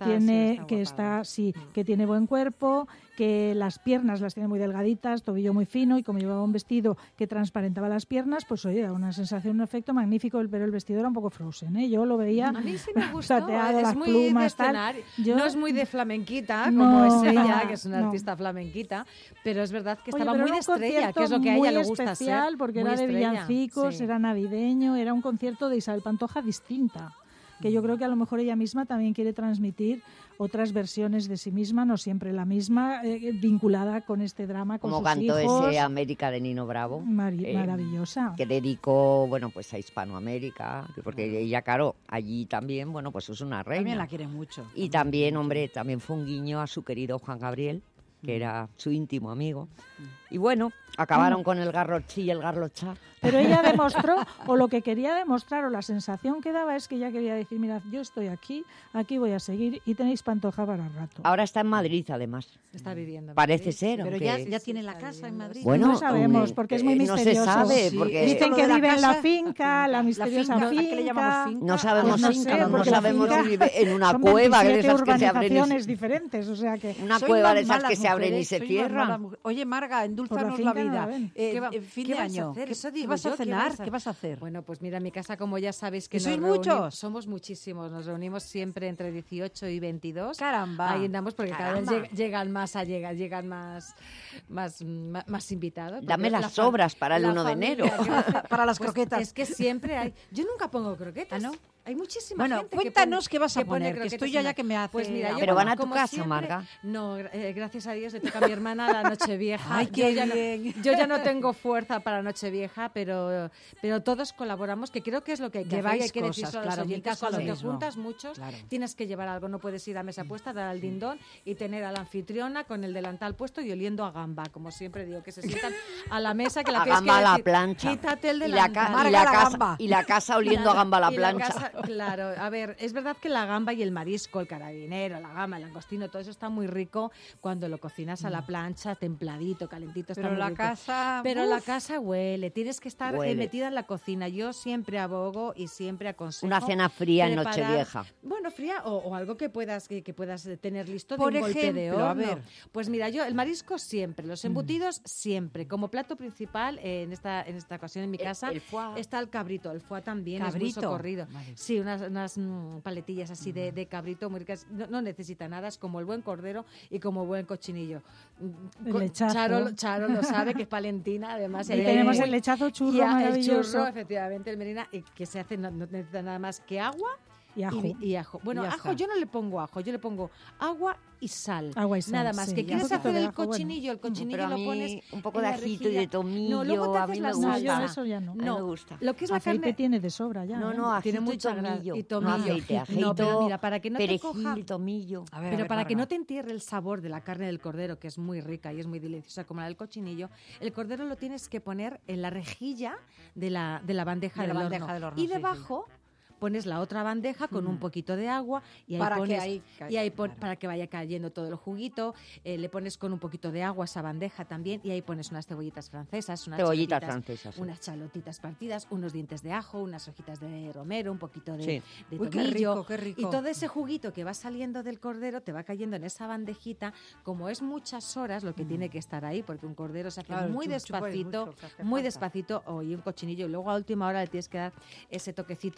que tiene buen cuerpo, que las piernas las tiene muy delgaditas, tobillo muy fino, y como llevaba un vestido que transparentaba las piernas, pues oye, era una sensación, un efecto magnífico, pero el vestido era un poco Frozen, ¿eh? Yo lo veía A mí sí me gustó, plateado, es las muy plumas, de tal. escenario. Yo- No es muy de flamenquita, No, como es ella, no, que es una no. artista flamenquita, pero es verdad que Oye, estaba pero muy era de un estrella, que es lo que a concierto ella le muy gusta especial, ser. porque muy era de estrella, villancicos, sí. era navideño, era un concierto de Isabel Pantoja distinta, que yo creo que a lo mejor ella misma también quiere transmitir otras versiones de sí misma, no siempre la misma, vinculada con este drama, con Como sus cantó hijos. ese América de Nino Bravo. Maravillosa. Que dedicó, bueno, pues a Hispanoamérica, porque ella, claro, allí también, bueno, pues es una reina. También la quiere mucho. Y también, hombre, también fue un guiño a su querido Juan Gabriel, que era su íntimo amigo. Y bueno, acabaron con el garrochi y el garlocha. Pero ella demostró, o lo que quería demostrar, o la sensación que daba es que ella quería decir, mirad, yo estoy aquí voy a seguir y tenéis Pantoja para rato. Ahora está en Madrid, además. Está viviendo. en Parece Madrid. ser, Pero aunque... ya tiene la casa en Madrid. Bueno, no sabemos, porque es muy no misterioso. se sabe, Sí. porque... Dicen Lo que de la vive en la casa, finca, la misteriosa finca, ¿a finca. qué le llamamos finca? No sabemos, Pues no sé, no porque la sabemos finca si vive en una son cueva de 27 esas que se abren y urbanizaciones diferentes, o sea que... una Soy cueva más de esas malas que se abren y mujeres, se soy más cierran. mala mujer. Oye, Marga, endúlzanos Por la la finca no la vida. ven. Fin ¿Qué de vas a año. hacer? ¿Qué, Eso qué digo vas a yo, ¿qué cenar? vas a- ¿Qué vas a hacer? Bueno, pues mira, en mi casa, como ya sabéis que ¿Y sois nos reunimos- muchos? somos muchísimos, nos reunimos siempre entre 18 y 22. Caramba. Ahí andamos porque cada vez Caramba. llegan más invitados. Dame porque las fa- sobras para el la 1 de familia, enero. ¿qué va a hacer? Para las Pues croquetas. Es que siempre hay... Yo nunca pongo croquetas. ¿Ah, no? Hay muchísima Bueno, gente cuéntanos que qué vas a pone poner, que croquetas estoy yo en ya la- que me hace... Pues mira, yo Pero van a tu como casa, siempre- Marga. No, gracias a Dios le toca a mi hermana la Nochevieja. Ay, qué yo, ya bien. yo ya no tengo fuerza para Nochevieja, pero todos colaboramos, que creo que es lo que hay que Lleváis hacer. Hay que cosas, decírselo a claro, los en mi oyentes, caso cuando lo te mismo. juntas muchos, Claro. tienes que llevar algo. No puedes ir a mesa puesta, dar al dindón y tener a la anfitriona con el delantal puesto y oliendo a gamba, como siempre digo, que se sientan a la mesa, que la A tienes que gamba a la decir, plancha. quítate el Y la, delantal. ca- y la casa, y la casa oliendo a gamba a la Y plancha. casa, claro, a ver, es verdad que la gamba y el marisco, el carabinero, la gamba, el langostino, todo eso está muy rico cuando lo cocinas a la plancha, templadito, calentito, está Pero muy la rico. casa... Pero la uf. casa huele, tienes que estar Huele. metida en la cocina. Yo siempre abogo y siempre aconsejo. Una cena fría en preparar- Nochevieja. Bueno, fría o algo que puedas tener listo de Por un golpe de ejemplo, a horno. ver. Pues mira, yo el marisco siempre, los embutidos siempre. Como plato principal, en esta ocasión en mi casa, el foie. está el cabrito. El foie también es Cabrito. muy socorrido. Vale. Sí, unas paletillas así de cabrito muy ricas. No necesita nada, es como el buen cordero y como buen cochinillo. El lechazo. Charo lo sabe, que es palentina, además. Y hay- tenemos el lechazo churro y el maravilloso. churro, efectivamente, el merina, que se hace, no necesita nada más que agua Y ajo. y ajo. Bueno, Y ya ajo está. yo no le pongo ajo, yo le pongo agua y sal. Agua y sal, Nada más. sí. Que Y un quieres poquito hacer de el ajo, bueno. cochinillo, el cochinillo Pero a lo mí pones un poco en de la ajito y rejilla. de tomillo, No, luego te a haces mí la me No, salsa. yo gusta. eso ya no. A mí me gusta. Lo que es la Aceite carne... tiene de sobra ya. No, ¿eh? no, Tiene ajito y mucha grasa. tomillo. Y No tomillo. aceite, ajito, No, pero mira, para que no te perejil, coja... tomillo. A ver, Pero para que Marga. no te entierre el sabor de la carne del cordero, que es muy rica y es muy deliciosa como la del cochinillo, el cordero lo tienes que poner en la rejilla de la bandeja, De la del, bandeja horno. del horno, Y sí, debajo pones la otra bandeja con un poquito de agua y ahí Para que pones ahí claro. para que vaya cayendo todo el juguito, le pones con un poquito de agua a esa bandeja también y ahí pones unas cebollitas francesas, unas Cebollitas chalotitas, francesas, sí. unas chalotitas partidas, unos dientes de ajo, unas hojitas de romero, un poquito de, Sí. de Uy, qué tomillo. rico, qué rico. Y todo ese juguito que va saliendo del cordero te va cayendo en esa bandejita. Como es muchas horas lo que tiene que estar ahí, porque un cordero se hace Claro, muy chupa despacito, mucho, que hace muy falta. despacito, y un cochinillo. Y luego a última hora le tienes que dar ese toquecito de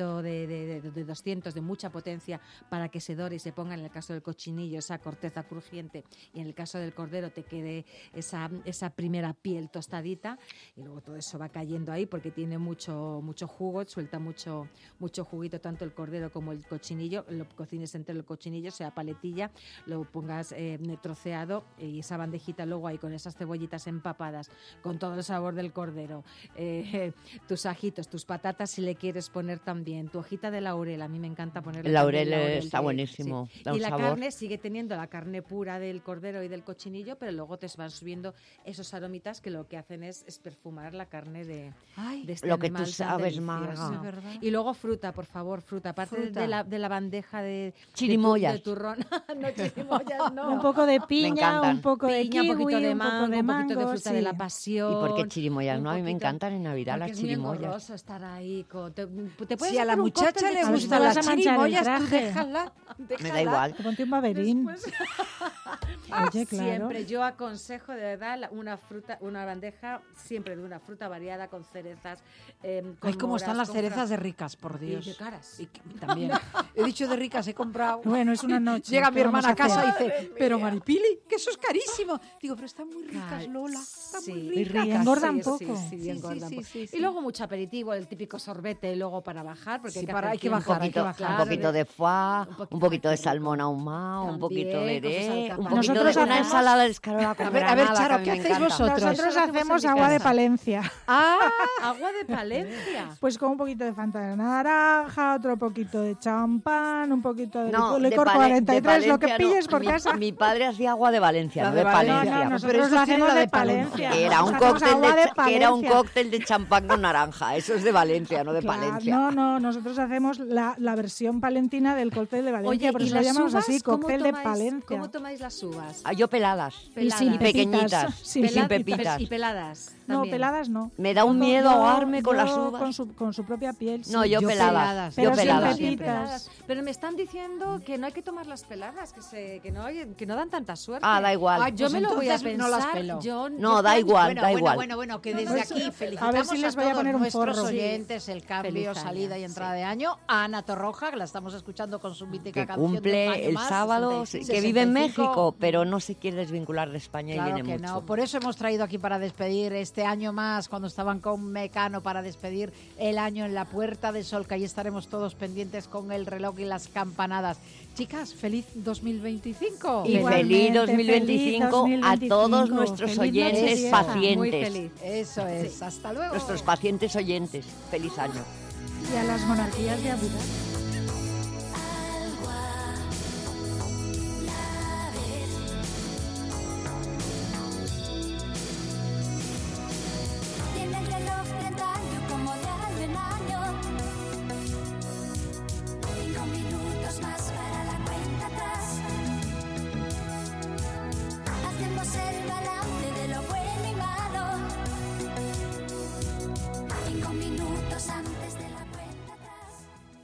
de 200 de mucha potencia para que se dore y se ponga, en el caso del cochinillo, esa corteza crujiente, y en el caso del cordero te quede esa primera piel tostadita, y luego todo eso va cayendo ahí porque tiene mucho jugo, suelta mucho juguito, tanto el cordero como el cochinillo. Lo cocines entre el cochinillo, sea paletilla, lo pongas troceado, y esa bandejita luego ahí con esas cebollitas empapadas, con todo el sabor del cordero, tus ajitos, tus patatas si le quieres poner también, tu hojita de laurel, a mí me encanta ponerle el laurel está buenísimo, sí. da Y un la sabor. carne sigue teniendo la carne pura del cordero y del cochinillo, pero luego te van subiendo esos aromitas que lo que hacen es perfumar la carne de este lo que animal tú tan sabes, delicioso. Marga. Y luego fruta, por favor, fruta, aparte de la bandeja de chirimoyas, de turrón. No, chirimoyas no. Un poco de piña, un poco de kiwi, un poquito de un mango, poco de un poquito de mango, fruta sí. de la pasión. ¿Y por qué chirimoyas? No, a mí me poquito- encantan en Navidad las Porque es muy chirimoyas. engorroso estar ahí. Te puedes Si a la hacer un muchacha cóctel de le chirimoyas. gustan vas las a manchar el chirimoyas, tú traje. déjala. Me da igual. Ponte un baberín. Oye, claro. Siempre yo aconsejo de verdad una bandeja siempre de una fruta variada con cerezas. Con Ay, cómo moras, están las con cerezas de ricas, por Dios. Y de caras. Y también. He dicho de ricas, he comprado. Bueno, es una noche. Llega ¿qué mi hermana a vamos casa y hacer? dice, pero Maripili, que eso es carísimo. Digo, pero están muy ricas, Lola. Están muy Y ricas. engordan Sí, poco. sí, engordan sí, poco. sí, sí. Y luego mucho aperitivo, el típico sorbete luego para bajar, porque Sí, hay hay que hacer bajar, tiempo. Un poquito de foie, un poquito de salmón ahumado, un poquito de También, un cosas poquito Nosotros de una hacemos- ensalada de escarola con A ver, granada, Charo, que a mí ¿qué me hacéis encanta. vosotros? Nosotros Eso hacemos en mi agua de casa. Palencia. Agua de Palencia. Pues con un poquito de Fanta de naranja, otro poquito de champán, un poquito de No, licor de 43, lo que Valencia pilles no. por casa. Mi padre hacía agua de Valencia, La no de de Valencia. Palencia. No, nosotros Pero lo eso tiene hacemos la de de Palencia. Que era un Hacemos cóctel agua de que era un Palencia. cóctel de champán con naranja. Eso es de Valencia, no de Claro, Palencia. No, nosotros hacemos la versión palentina del cóctel de Valencia, Oye, por ¿y eso lo las llamamos uvas? así, ¿Cómo cóctel de tomáis- Palencia. ¿Cómo tomáis las uvas? Yo peladas. Y sin Y pequeñitas. Sin Sin pepitas. Y peladas. No, también. peladas no. Me da un miedo ahogarme con las uvas. Con su propia piel. No, sí. yo peladas. Pero Yo sin peladas. pepitas. Pero me están diciendo que no hay que tomar las peladas, que no dan tanta suerte. Ah, da igual. Yo Pues me lo voy a entonces pensar. no las pelo. No, da igual, da igual. Bueno, que desde Pues, aquí a felicitamos ver si les voy a todos poner un nuestros forro. oyentes, el cambio, Feliz año, salida y entrada sí. de año. A Ana Torroja, que la estamos escuchando con su mítica Que canción de Un cumple año el más, sábado, 65. que vive en México, pero no se quiere desvincular de España Claro y viene que mucho. no, por eso hemos traído aquí para despedir este año más, cuando estaban con Mecano, para despedir el año en la Puerta de Sol, que ahí estaremos todos pendientes con el reloj y las campanadas. Chicas, feliz 2025. Y Igualmente, feliz 2025 a todos nuestros Feliz oyentes Nochevieja. pacientes. Muy feliz. Eso es, hasta luego. Nuestros pacientes oyentes. Feliz año. Y a las monarquías de Abu Dhabi.